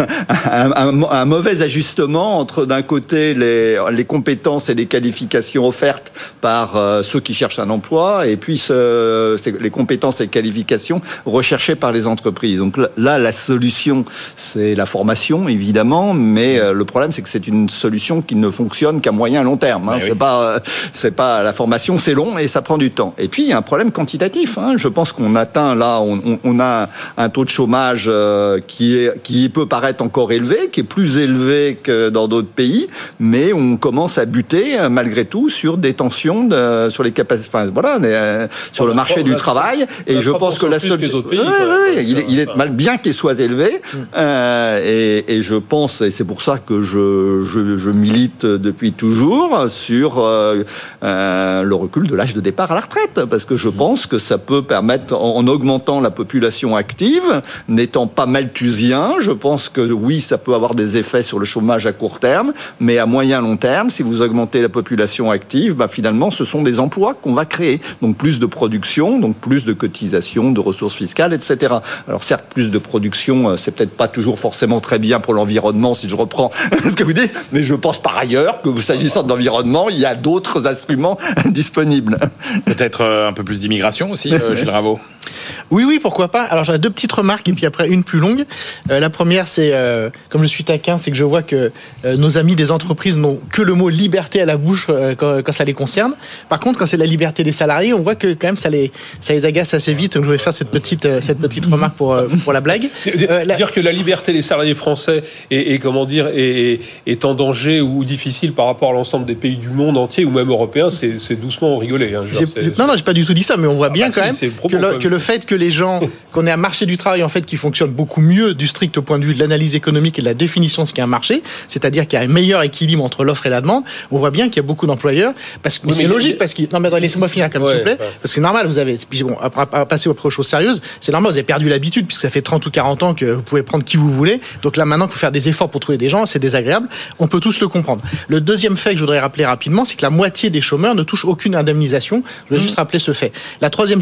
un, un, un mauvais ajustement entre, d'un côté, les, les compétences et les qualifications offertes par euh, ceux qui cherchent un emploi, et puis ce, c'est les compétences et les qualifications recherchées par les entreprises. Donc là, la solution, c'est la formation, évidemment, mais euh, le problème, c'est que c'est une solution qui ne fonctionne qu'à moyen long terme. Hein. C'est oui. pas, c'est pas la formation, c'est long et ça prend du temps. Et puis il y a un problème quantitatif. Hein. Je pense qu'on atteint là, on, on a un taux de chômage euh, qui est, qui peut paraître encore élevé, qui est plus élevé que dans d'autres pays, mais on commence à buter malgré tout sur des tensions de, sur les capacités, enfin voilà, des, sur le marché du travail. Et je pense que la solution, oui, oui, il, il est mal bien qu'il soit élevé. Euh, et, et je pense, et c'est pour ça que je, je, je milite depuis toujours sur euh, euh, le recul de l'âge de départ à la retraite, parce que je pense que ça peut permettre, en augmentant la population active, n'étant pas malthusien, je pense que oui, ça peut avoir des effets sur le chômage à court terme, mais à moyen long terme, si vous augmentez la population active, bah finalement, ce sont des emplois qu'on va créer. Donc plus de production, donc plus de cotisations, de ressources fiscales, et cetera. Alors certes, plus de production, c'est peut-être pas toujours forcément très bien pour l'environnement, si je reprends ce que vous dites, mais je pense par ailleurs que, s'agissant de l'environnement, il y a d'autres instruments disponibles. Peut-être un peu plus d'immigration aussi, euh, Gilles Raveau. Oui, oui, pourquoi pas. Alors, j'aurais deux petites remarques et puis après une plus longue. Euh, la première, c'est, euh, comme je suis taquin, c'est que je vois que euh, nos amis des entreprises n'ont que le mot liberté à la bouche euh, quand, quand ça les concerne. Par contre, quand c'est la liberté des salariés, on voit que quand même ça les, ça les agace assez vite. Donc, je voulais faire cette petite, euh, cette petite remarque pour, euh, pour la blague. Euh, la... Dire que la liberté des salariés français est, est comment dire, est, est en danger ou difficile par rapport à l'ensemble des pays du monde entier ou même européen, c'est, c'est doucement rigoler. Hein, genre, c'est, non, non, j'ai pas du tout dit ça, mais on voit ah, bien bah, quand si, même propos, que, le, que le fait que les gens, qu'on ait un marché du travail en fait qui fonctionne beaucoup mieux du strict point de vue de l'analyse économique et de la définition de ce qu'est un marché, c'est-à-dire qu'il y a un meilleur équilibre entre l'offre et la demande, on voit bien qu'il y a beaucoup d'employeurs, parce que oui, c'est logique, parce que non mais laissez-moi finir comme ouais, s'il vous plaît, ouais. Parce que c'est normal, vous avez, puis bon, à, à passer aux choses sérieuses, c'est normal, vous avez perdu l'habitude puisque ça fait trente ou quarante ans que vous pouvez prendre qui vous voulez, donc là maintenant qu'il faut faire des efforts pour trouver des gens, c'est désagréable, on peut tous le comprendre. Le deuxième fait que je voudrais rappeler rapidement, c'est que la moitié des chômeurs ne touchent aucune indemnisation, je voudrais mmh. juste rappeler ce fait. La troisième chose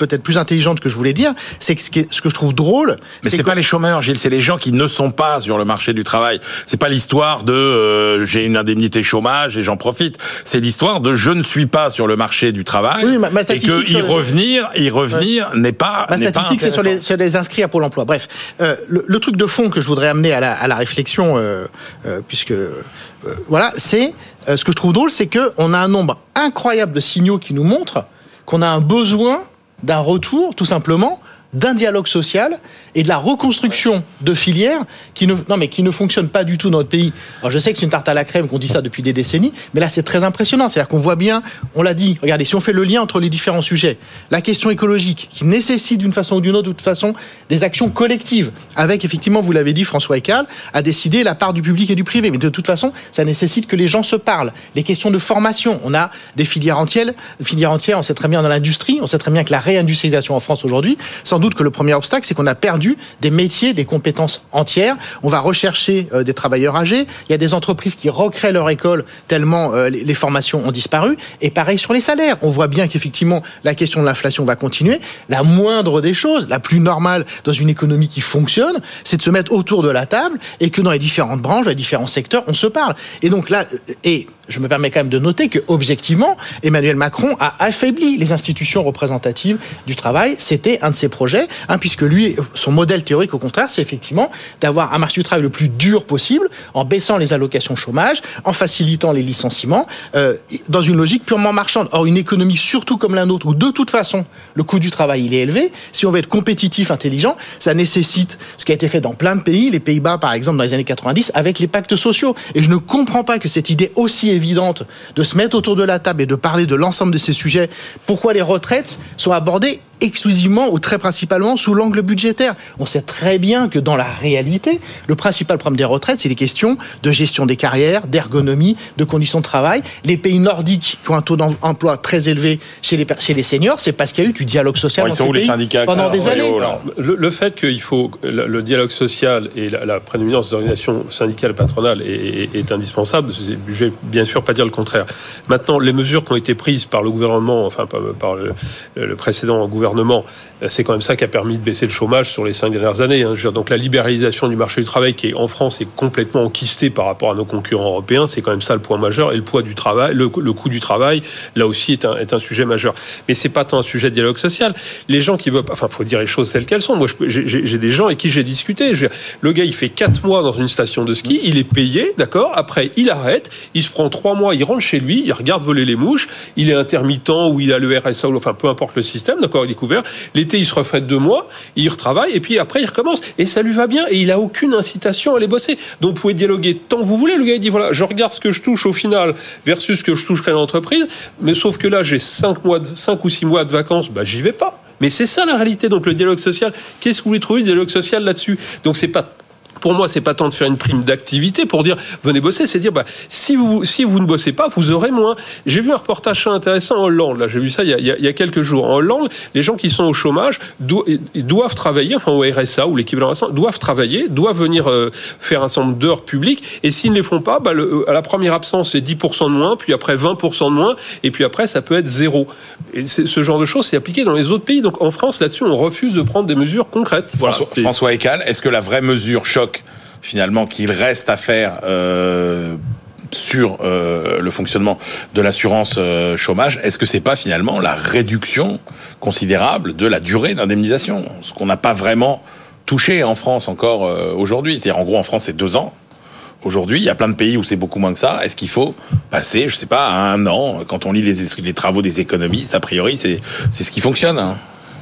peut-être plus intelligente que je voulais dire, c'est que ce, qui est, ce que je trouve drôle... Mais c'est, c'est pas les chômeurs, Gilles, c'est les gens qui ne sont pas sur le marché du travail. C'est pas l'histoire de euh, j'ai une indemnité chômage et j'en profite. C'est l'histoire de je ne suis pas sur le marché du travail oui, ma, ma et que y revenir, y revenir ouais. n'est pas Ma n'est statistique, pas c'est sur les, sur les inscrits à Pôle emploi. Bref, euh, le, le truc de fond que je voudrais amener à la, à la réflexion, euh, euh, puisque... Euh, voilà, c'est... Euh, ce que je trouve drôle, c'est qu'on a un nombre incroyable de signaux qui nous montrent qu'on a un besoin d'un retour, tout simplement, d'un dialogue social et de la reconstruction de filières qui ne, non mais qui ne fonctionnent pas du tout dans notre pays. Alors je sais que c'est une tarte à la crème qu'on dit ça depuis des décennies, mais là c'est très impressionnant. C'est-à-dire qu'on voit bien, on l'a dit, regardez, si on fait le lien entre les différents sujets, la question écologique qui nécessite d'une façon ou d'une autre, de toute façon, des actions collectives, avec effectivement, vous l'avez dit, François Ekal a décidé la part du public et du privé, mais de toute façon, ça nécessite que les gens se parlent. Les questions de formation, on a des filières entières, filières entières, on sait très bien dans l'industrie, on sait très bien que la réindustrialisation en France aujourd'hui, sans doute que le premier obstacle, c'est qu'on a perdu des métiers, des compétences entières. On va rechercher euh, des travailleurs âgés. Il y a des entreprises qui recréent leur école tellement euh, les, les formations ont disparu. Et pareil sur les salaires. On voit bien qu'effectivement, la question de l'inflation va continuer. La moindre des choses, la plus normale dans une économie qui fonctionne, c'est de se mettre autour de la table et que dans les différentes branches, dans les différents secteurs, on se parle. Et donc là, et je me permets quand même de noter que, objectivement, Emmanuel Macron a affaibli les institutions représentatives du travail. C'était un de ses projets, hein, puisque lui, son modèle théorique, au contraire, c'est effectivement d'avoir un marché du travail le plus dur possible, en baissant les allocations chômage, en facilitant les licenciements, euh, dans une logique purement marchande. Or, une économie, surtout comme la nôtre, où de toute façon, le coût du travail, il est élevé, si on veut être compétitif, intelligent, ça nécessite ce qui a été fait dans plein de pays, les Pays-Bas, par exemple, dans les années quatre-vingt-dix, avec les pactes sociaux. Et je ne comprends pas que cette idée aussi évidente de se mettre autour de la table et de parler de l'ensemble de ces sujets, pourquoi les retraites sont abordées exclusivement ou très principalement sous l'angle budgétaire. On sait très bien que dans la réalité, le principal problème des retraites, c'est les questions de gestion des carrières, d'ergonomie, de conditions de travail. Les pays nordiques qui ont un taux d'emploi très élevé chez les, chez les seniors, c'est parce qu'il y a eu du dialogue social bon, dans ces pays syndicats, pendant des ouais, années. oh, le, le fait qu'il faut le, le dialogue social et la, la prédominance des organisations syndicales patronales est, est, est indispensable. Je vais bien sûr pas dire le contraire. Maintenant, les mesures qui ont été prises par le gouvernement, enfin par, par le, le précédent gouvernement, c'est quand même ça qui a permis de baisser le chômage sur les cinq dernières années. Hein. Donc la libéralisation du marché du travail qui est en France est complètement enquistée par rapport à nos concurrents européens, c'est quand même ça le point majeur. Et le poids du travail, le, le coût du travail, là aussi est un, est un sujet majeur. Mais c'est pas tant un sujet de dialogue social. Les gens qui veulent, enfin, faut dire les choses telles qu'elles sont. Moi, je, j'ai, j'ai des gens avec qui j'ai discuté. Je, le gars, il fait quatre mois dans une station de ski, il est payé, d'accord. Après, il arrête, il se prend trois mois, il rentre chez lui, il regarde voler les mouches. Il est intermittent ou il a le R S A, ou enfin peu importe le système, d'accord. Il est couvert. L'été, il se refait deux mois, il retravaille, et puis après, il recommence. Et ça lui va bien, et il n'a aucune incitation à aller bosser. Donc, vous pouvez dialoguer tant que vous voulez. Le gars, il dit, voilà, je regarde ce que je touche au final versus ce que je toucherai à l'entreprise, mais sauf que là, j'ai cinq mois, de, cinq ou six mois de vacances, bah, j'y vais pas. Mais c'est ça, la réalité. Donc, le dialogue social, qu'est-ce que vous voulez trouver, le dialogue social là-dessus? Donc, c'est pas... Pour moi, c'est pas tant de faire une prime d'activité pour dire venez bosser, c'est dire bah, si vous si vous ne bossez pas, vous aurez moins. J'ai vu un reportage intéressant en Hollande. Là, j'ai vu ça il y a, il y a quelques jours. En Hollande, les gens qui sont au chômage do, doivent travailler, enfin au R S A ou l'équivalent R S A, doivent travailler, doivent venir euh, faire un certain nombre d'heures publiques. Et s'ils ne les font pas, bah, le, à la première absence, c'est dix pour cent de moins, puis après vingt pour cent de moins, et puis après ça peut être zéro. Et c'est, ce genre de choses, c'est appliqué dans les autres pays. Donc en France, là-dessus, on refuse de prendre des mesures concrètes. Voilà, François, François Ekal, est-ce que la vraie mesure choc finalement qu'il reste à faire euh, sur euh, le fonctionnement de l'assurance euh, chômage, est-ce que c'est pas finalement la réduction considérable de la durée d'indemnisation, ce qu'on n'a pas vraiment touché en France encore euh, aujourd'hui? C'est-à-dire en gros en France c'est deux ans. Aujourd'hui, il y a plein de pays où c'est beaucoup moins que ça. Est-ce qu'il faut passer, je sais pas, à un an? Quand on lit les, les travaux des économistes, a priori c'est c'est ce qui fonctionne. Hein.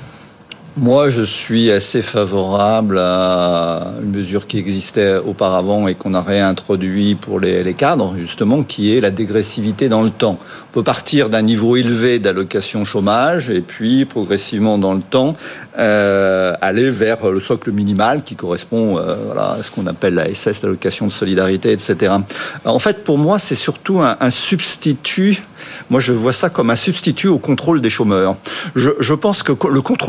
Moi, je suis assez favorable à une mesure qui existait auparavant et qu'on a réintroduit pour les, les cadres, justement, qui est la dégressivité dans le temps. On peut partir d'un niveau élevé d'allocation chômage et puis, progressivement dans le temps, euh, aller vers le socle minimal qui correspond euh, voilà, à ce qu'on appelle la S S, l'allocation de solidarité, et cetera. En fait, pour moi, c'est surtout un, un substitut. Moi, je vois ça comme un substitut au contrôle des chômeurs. Je, je pense que le contrôle, le contrôle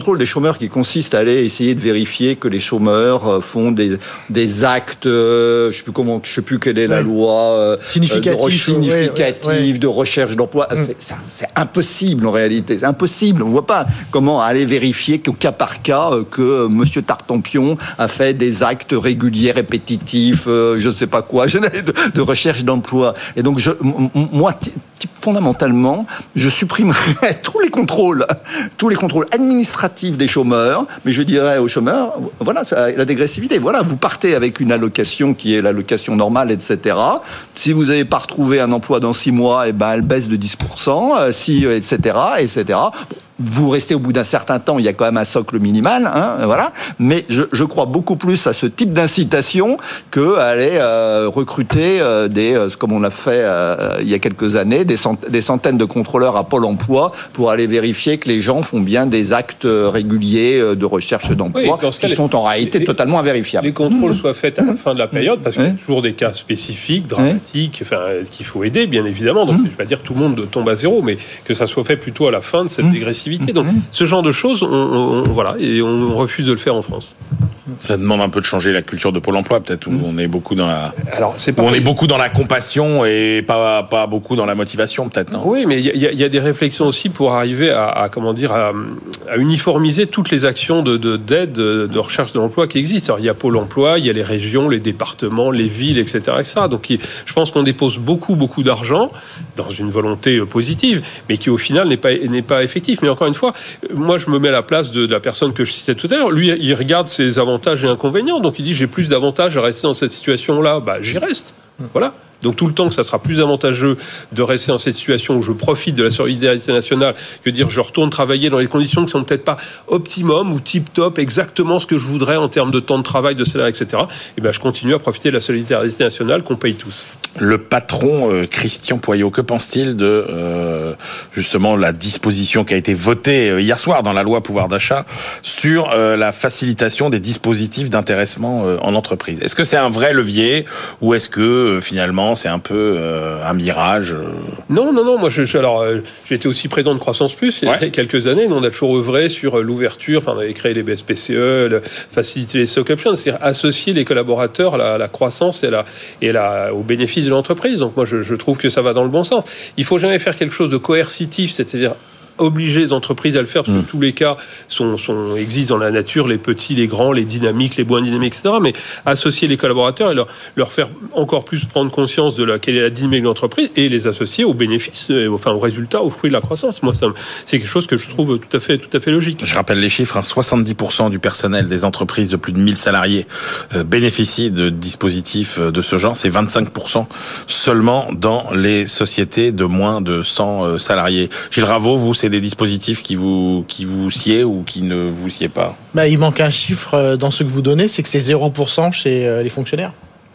contrôle des chômeurs qui consiste à aller essayer de vérifier que les chômeurs font des, des actes, euh, je sais plus comment, je sais plus quelle est la ouais. loi, euh, significatif, significatif ouais, ouais. de recherche d'emploi. Mm. C'est, ça, c'est impossible en réalité. C'est impossible. On voit pas comment aller vérifier qu'au cas par cas euh, que euh, Monsieur Tartampion a fait des actes réguliers, répétitifs, euh, je ne sais pas quoi, de, de recherche d'emploi. Et donc, je, m- moi, t- t- fondamentalement, je supprimerais tous les contrôles, tous les contrôles administratifs des chômeurs, mais je dirais aux chômeurs, voilà, la dégressivité. Voilà, vous partez avec une allocation qui est l'allocation normale, et cetera. Si vous n'avez pas retrouvé un emploi dans six mois, eh ben, elle baisse de dix pour cent, si, et cetera, et cetera. Bon, vous restez au bout d'un certain temps, il y a quand même un socle minimal, hein, voilà. Mais je, je crois beaucoup plus à ce type d'incitation que à aller euh, recruter euh, des, euh, comme on l'a fait euh, il y a quelques années, des, cent- des centaines de contrôleurs à Pôle Emploi pour aller vérifier que les gens font bien des actes réguliers de recherche d'emploi oui, qui sont en réalité les, totalement invérifiables. Les contrôles mmh. soient faits à la fin de la période parce qu'il y a toujours des cas spécifiques, dramatiques, enfin, qu'il faut aider, bien évidemment. Donc, mmh. je ne vais pas dire que tout le monde tombe à zéro, mais que ça soit fait plutôt à la fin de cette mmh. dégressivité. Donc, ce genre de choses, on, on, voilà, et on refuse de le faire en France. Ça demande un peu de changer la culture de Pôle Emploi, peut-être, où mmh. on est beaucoup dans la, Alors, c'est pas où on est beaucoup dans la compassion et pas, pas beaucoup dans la motivation, peut-être. Non oui, mais il y, y, y a des réflexions aussi pour arriver à, à comment dire, à, à uniformiser toutes les actions de, de, d'aide, de, de recherche de l'emploi qui existent. Alors, il y a Pôle Emploi, il y a les régions, les départements, les villes, et cetera, et cetera. Donc, il, je pense qu'on dépose beaucoup, beaucoup d'argent dans une volonté positive, mais qui au final n'est pas, n'est pas effectif. Mais encore une fois, moi, je me mets à la place de, de la personne que je citais tout à l'heure. Lui, il regarde ses avantages et inconvénients. Donc il dit j'ai plus d'avantages à rester dans cette situation-là. Bah j'y reste. Voilà. Donc tout le temps que ça sera plus avantageux de rester dans cette situation où je profite de la solidarité nationale que de dire je retourne travailler dans les conditions qui sont peut-être pas optimum ou tip-top, exactement ce que je voudrais en termes de temps de travail, de salaire, et cetera. Et ben je continue à profiter de la solidarité nationale qu'on paye tous. Le patron euh, Christian Poyot, que pense-t-il de euh, justement la disposition qui a été votée euh, hier soir dans la loi pouvoir d'achat sur euh, la facilitation des dispositifs d'intéressement euh, en entreprise? Est-ce que c'est un vrai levier ou est-ce que euh, finalement c'est un peu euh, un mirage euh... Non, non, non. Moi, je, je, alors euh, j'ai été aussi président de Croissance Plus il y a ouais. quelques années. Nous, on a toujours œuvré sur l'ouverture. Enfin, on avait créé les B S P C E, le, faciliter les stock options, c'est-à-dire associer les collaborateurs à la, à la croissance et, la, et la, aux bénéfices de l'entreprise. Donc moi, je, je trouve que ça va dans le bon sens. Il faut jamais faire quelque chose de coercitif, c'est-à-dire obliger les entreprises à le faire, parce que mmh. tous les cas sont, sont, existent dans la nature, les petits, les grands, les dynamiques, les moins dynamiques, et cetera. Mais associer les collaborateurs et leur, leur faire encore plus prendre conscience de la, quelle est la dynamique de l'entreprise et les associer aux bénéfices, enfin aux résultats, aux fruits de la croissance. Moi, ça, c'est quelque chose que je trouve tout à fait, tout à fait logique. Je rappelle les chiffres, hein, soixante-dix pour cent du personnel des entreprises de plus de mille salariés euh, bénéficient de dispositifs de ce genre. C'est vingt-cinq pour cent seulement dans les sociétés de moins de cent euh, salariés. Gilles Raveau, vous, c'est des dispositifs qui vous, qui vous sied ou qui ne vous sied pas? Bah, il manque un chiffre dans ce que vous donnez, c'est que c'est zéro pour cent chez les fonctionnaires.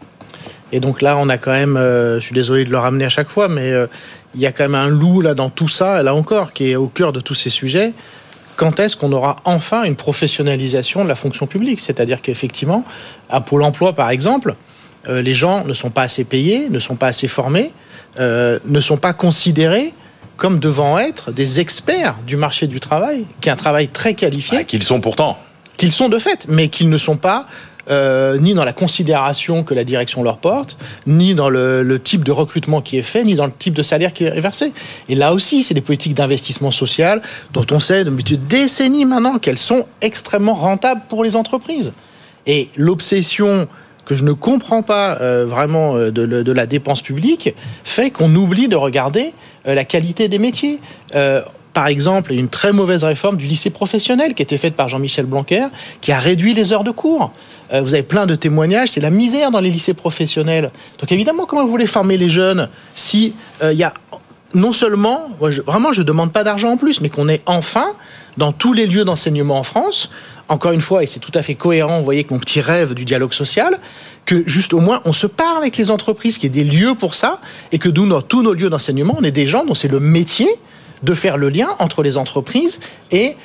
Et donc là, on a quand même, euh, je suis désolé de le ramener à chaque fois, mais euh, il y a quand même un loup là dans tout ça, là encore, qui est au cœur de tous ces sujets. Quand est-ce qu'on aura enfin une professionnalisation de la fonction publique? C'est-à-dire qu'effectivement, à Pôle emploi, par exemple, euh, les gens ne sont pas assez payés, ne sont pas assez formés, euh, ne sont pas considérés comme devant être des experts du marché du travail, qui est un travail très qualifié. Ah, qu'ils sont pourtant. Qu'ils sont de fait, mais qu'ils ne sont pas euh, ni dans la considération que la direction leur porte, ni dans le, le type de recrutement qui est fait, ni dans le type de salaire qui est versé. Et là aussi, c'est des politiques d'investissement social dont on sait depuis des décennies maintenant qu'elles sont extrêmement rentables pour les entreprises. Et l'obsession que je ne comprends pas euh, vraiment de, de, de la dépense publique fait qu'on oublie de regarder euh, la qualité des métiers. Euh, par exemple, une très mauvaise réforme du lycée professionnel qui a été faite par Jean-Michel Blanquer, qui a réduit les heures de cours. Euh, vous avez plein de témoignages, c'est la misère dans les lycées professionnels. Donc évidemment, comment vous voulez former les jeunes si il euh, y a non seulement, moi, je, vraiment je ne demande pas d'argent en plus, mais qu'on ait enfin, dans tous les lieux d'enseignement en France, encore une fois, et c'est tout à fait cohérent, vous voyez, avec mon petit rêve du dialogue social, que juste au moins on se parle avec les entreprises, qu'il y ait des lieux pour ça, et que nous, dans tous nos lieux d'enseignement, on ait des gens dont c'est le métier de faire le lien entre les entreprises et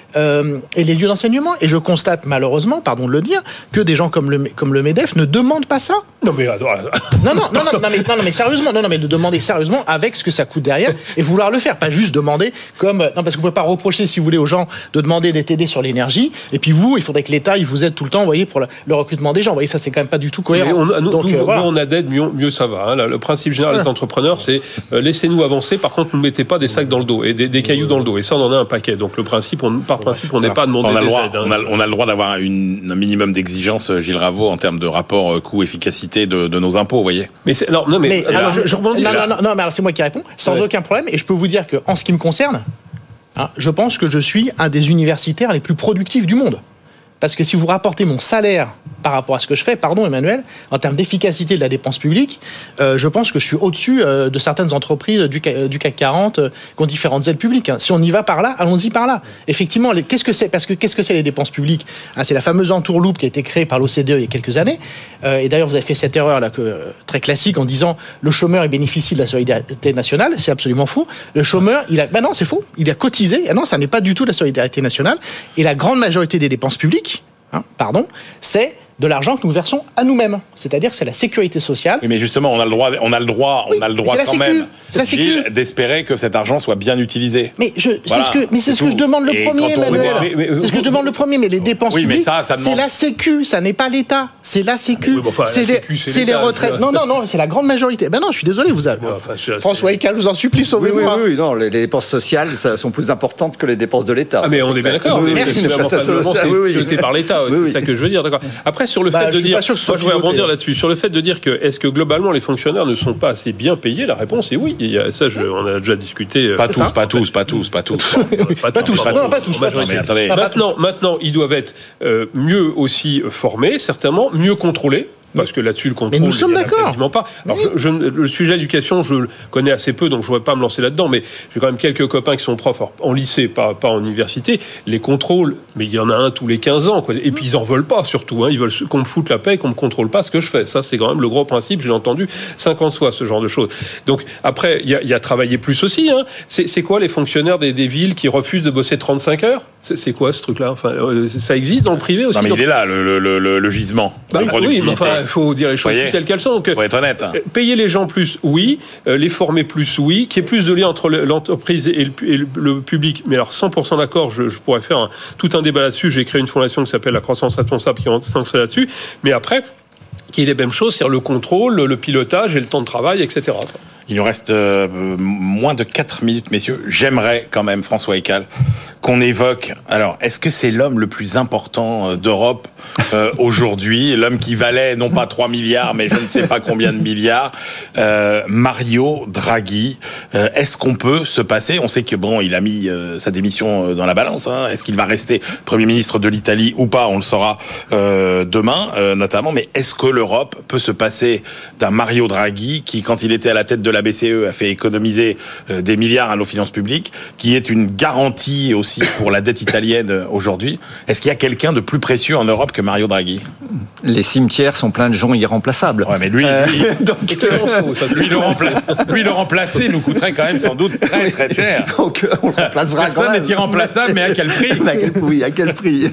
euh, et les lieux d'enseignement. Et je constate malheureusement, pardon de le dire, que des gens comme le, comme le MEDEF ne demandent pas ça. Non mais attends, non, non, non, non, non, mais, non, non, mais sérieusement, non, non, mais de demander sérieusement avec ce que ça coûte derrière et vouloir le faire, pas juste demander comme non, parce qu'on peut pas reprocher, si vous voulez, aux gens de demander des T D sur l'énergie et puis vous, il faudrait que l'État il vous aide tout le temps, vous voyez, pour le, le recrutement des gens. Vous voyez, ça c'est quand même pas du tout cohérent. On, nous, Donc, nous, euh, voilà. nous, on a d'aide, mieux, mieux ça va. Hein. Le principe général ouais. des entrepreneurs, c'est euh, laissez-nous avancer. Par contre, ne mettez pas des sacs dans le dos et des, des cailloux dans le dos. Et ça, on en a un paquet. Donc le principe, on, par principe, on n'est pas demandé on a des le droit, aides. Hein. On a, on a le droit d'avoir une, un minimum d'exigence, Gilles Ravaud, en termes de rapport coût-efficacité de, de nos impôts, vous voyez. Mais c'est, non, non, mais, mais alors, alors, je, je rebondis. Non, non, non, non, mais alors c'est moi qui réponds, sans ouais. aucun problème. Et je peux vous dire que, en ce qui me concerne, hein, je pense que je suis un des universitaires les plus productifs du monde. Parce que si vous rapportez mon salaire par rapport à ce que je fais, pardon Emmanuel, en termes d'efficacité de la dépense publique, euh, je pense que je suis au-dessus euh, de certaines entreprises du, du C A C quarante euh, qui ont différentes aides publiques. Hein. Si on y va par là, allons-y par là. Effectivement, les, qu'est-ce que c'est Parce que qu'est-ce que c'est les dépenses publiques ah, c'est la fameuse entourloupe qui a été créée par l'O C D E il y a quelques années. Euh, et d'ailleurs, vous avez fait cette erreur là, que, euh, très classique en disant le chômeur il bénéficie de la solidarité nationale. C'est absolument faux. Le chômeur, il a, ben non, c'est faux. Il a cotisé. Ah non, ça n'est pas du tout la solidarité nationale. Et la grande majorité des dépenses publiques, Hein, pardon, c'est de l'argent que nous versons à nous-mêmes. C'est-à-dire que c'est la sécurité sociale. Oui, mais justement, on a le droit, on a le droit, oui, on a le droit quand sécu, même, Gilles, d'espérer que cet argent soit bien utilisé. Mais, je, voilà, c'est ce que, mais c'est, c'est ce que je demande le et premier, Emmanuel. Mais, mais, c'est ce que je demande le premier, mais les dépenses oui, publiques, mais ça, ça demande... c'est la Sécu, ça n'est pas l'État. C'est la Sécu. Oui, bon, enfin, c'est, la les, sécu, c'est, c'est les retraites. Non, non, non, c'est la grande majorité. Ben non, je suis désolé, vous avez... Ouais, enfin, je, François Hickel, vous en supplie, sauvez-moi. Oui, oui, oui, non, les, les dépenses sociales ça, sont plus importantes que les dépenses de l'État. Ah, mais on est bien d'accord. Oui, merci. C'est piloté par l'État, c'est ça que je veux dire. D'accord. Après, sur le fait de dire... Moi, je voudrais rebondir là-dessus. Sur le fait de dire que, est-ce que globalement les fonctionnaires ne sont pas assez bien payés, la réponse est oui. Il y a, ça, je, on a déjà discuté. Pas tous, pas tous, pas tous, pas tous. Pas tous, pas tous. Mais attendez. Maintenant, maintenant, ils doivent être euh, mieux aussi formés, certainement, mieux contrôlés. Parce que là-dessus, le contrôle, mais nous sommes d'accord. Quasiment pas. Alors, oui. je, je, le sujet de l'éducation, je le connais assez peu, donc je ne voudrais pas me lancer là-dedans. Mais j'ai quand même quelques copains qui sont profs en lycée, pas, pas en université. Les contrôles, mais il y en a un tous les quinze ans. Quoi. Et puis, ils n'en veulent pas, surtout. Hein. Ils veulent qu'on me foute la paix et qu'on ne me contrôle pas ce que je fais. Ça, c'est quand même le gros principe. J'ai entendu cinquante fois ce genre de choses. Donc, après, il y a, y a travailler plus aussi. Hein. C'est, c'est quoi les fonctionnaires des, des villes qui refusent de bosser trente-cinq heures c'est, c'est quoi ce truc-là enfin, euh, ça existe dans le privé aussi. Non, mais donc... il est là, le, le, le, le gisement. Bah, oui, mais enfin, il faut dire les choses telles qu'elles sont. Donc, faut être honnête. Hein. Payer les gens plus, oui. Euh, les former plus, oui. Qu'il y ait plus de liens entre l'entreprise et le, et le public. Mais alors, cent pour cent d'accord, je, je pourrais faire un, tout un débat là-dessus. J'ai créé une fondation qui s'appelle La Croissance Responsable qui est centrée là-dessus. Mais après, qu'il y ait les mêmes choses, c'est-à-dire le contrôle, le pilotage et le temps de travail, et cetera. Il nous reste euh, moins de quatre minutes, messieurs. J'aimerais quand même, François Hickel, qu'on évoque... Alors, est-ce que c'est l'homme le plus important d'Europe euh, aujourd'hui ? L'homme qui valait, non pas trois milliards, mais je ne sais pas combien de milliards. Euh, Mario Draghi. Euh, est-ce qu'on peut se passer ? On sait que, bon, il a mis euh, sa démission dans la balance. Hein. Est-ce qu'il va rester Premier ministre de l'Italie ou pas ? On le saura euh, demain, euh, notamment. Mais est-ce que l'Europe peut se passer d'un Mario Draghi qui, quand il était à la tête de la B C E, a fait économiser euh, des milliards à nos finances publiques, qui est une garantie aussi pour la dette italienne euh, aujourd'hui. Est-ce qu'il y a quelqu'un de plus précieux en Europe que Mario Draghi ? Les cimetières sont pleins de gens irremplaçables. Ouais, mais lui, lui, euh, donc, lui, le rempla- lui le remplacer nous coûterait quand même sans doute très très cher. Donc on le remplacera. Personne n'est irremplaçable, mais à quel prix ? à quel, Oui, à quel prix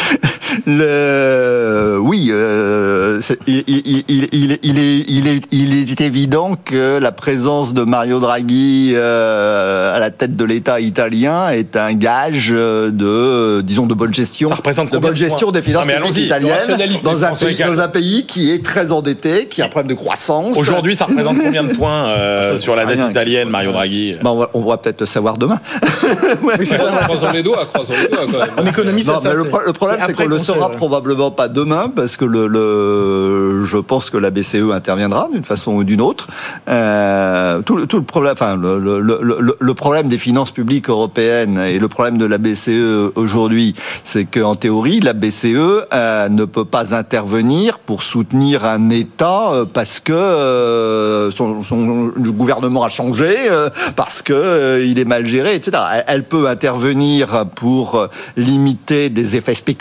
le, Oui, euh, c'est, il, il, il, il, il, est, il, est, il est évident que la présence de Mario Draghi euh, à la tête de l'État italien est un gage de, disons, de bonne gestion, Ça représente de bonne gestion des finances non, publiques italiennes dans un, pays, François dans un pays qui est très endetté, qui a un problème de croissance. Aujourd'hui, ça représente combien de points euh, sur la dette rien, italienne, Mario Draghi ? Ben, on, va, on va peut-être le savoir demain. ouais, oui, c'est ça, croisons les doigts, croisons les doigts. Quand même. En économie, non, c'est ça. Le, pro- le problème, c'est, c'est qu'on le saura ouais. probablement pas demain, parce que le, le, je pense que la B C E interviendra d'une façon ou d'une autre. Euh, tout, tout le problème, enfin, le, le, le, le problème des finances publiques européennes et le problème de la B C E aujourd'hui, c'est qu'en théorie, la B C E euh, ne peut pas intervenir pour soutenir un État euh, parce que euh, son, son le gouvernement a changé, euh, parce que euh, il est mal géré, et cetera. Elle, elle peut intervenir pour limiter des effets spéculatifs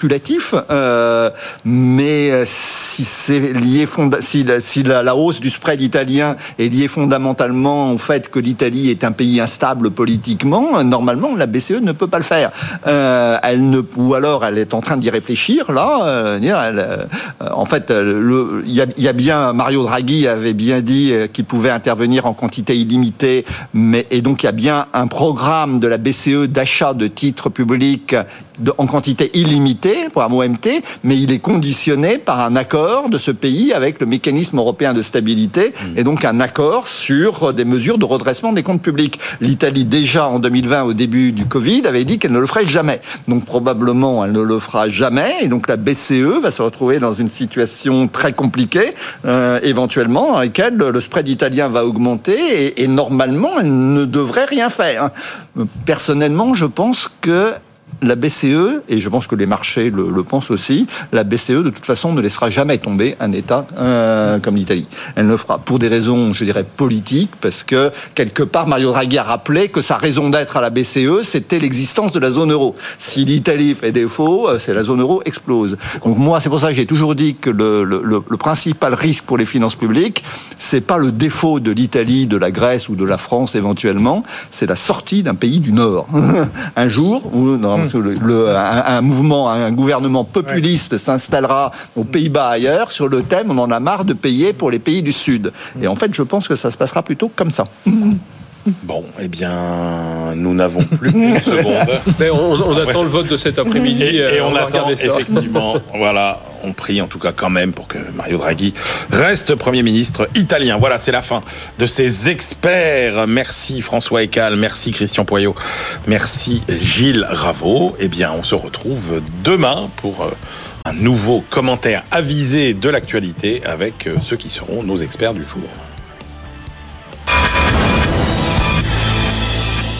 positif, euh, mais si c'est lié fonda- si, la, si la, la hausse du spread italien est liée fondamentalement au fait que l'Italie est un pays instable politiquement, normalement la B C E ne peut pas le faire. Euh, elle ne, ou alors elle est en train d'y réfléchir là. Euh, elle, euh, en fait, le, il y a, il y a bien Mario Draghi avait bien dit qu'il pouvait intervenir en quantité illimitée, mais et donc il y a bien un programme de la B C E d'achat de titres publics de, en quantité illimitée, programme O M T, mais il est conditionné par un accord de ce pays avec le mécanisme européen de stabilité, mmh. et donc un accord sur des mesures de redressement des comptes publics. L'Italie, déjà en deux mille vingt, au début du Covid, avait dit qu'elle ne le ferait jamais. Donc probablement, elle ne le fera jamais, et donc la B C E va se retrouver dans une situation très compliquée, euh, éventuellement, dans laquelle le spread italien va augmenter, et, et normalement, elle ne devrait rien faire. Personnellement, je pense que la B C E, et je pense que les marchés le, le pensent aussi, la B C E, de toute façon, ne laissera jamais tomber un État euh, comme l'Italie. Elle le fera pour des raisons, je dirais, politiques, parce que, quelque part, Mario Draghi a rappelé que sa raison d'être à la B C E, c'était l'existence de la zone euro. Si l'Italie fait défaut, c'est la zone euro explose. Donc moi, c'est pour ça que j'ai toujours dit que le, le, le principal risque pour les finances publiques, c'est pas le défaut de l'Italie, de la Grèce ou de la France, éventuellement, c'est la sortie d'un pays du Nord. Un jour, où... Non, Le, le, un, un mouvement, un gouvernement populiste ouais. s'installera aux Pays-Bas ailleurs sur le thème on en a marre de payer pour les pays du Sud. Et en fait, je pense que ça se passera plutôt comme ça. Bon, eh bien, nous n'avons plus une seconde. Mais on, on attend ouais. le vote de cet après-midi. Et, et on, on attend, effectivement, voilà, on prie en tout cas quand même pour que Mario Draghi reste Premier ministre italien. Voilà, c'est la fin de ces experts. Merci François Écal, merci Christian Poyot, merci Gilles Raveau. Eh bien, on se retrouve demain pour un nouveau commentaire avisé de l'actualité avec ceux qui seront nos experts du jour.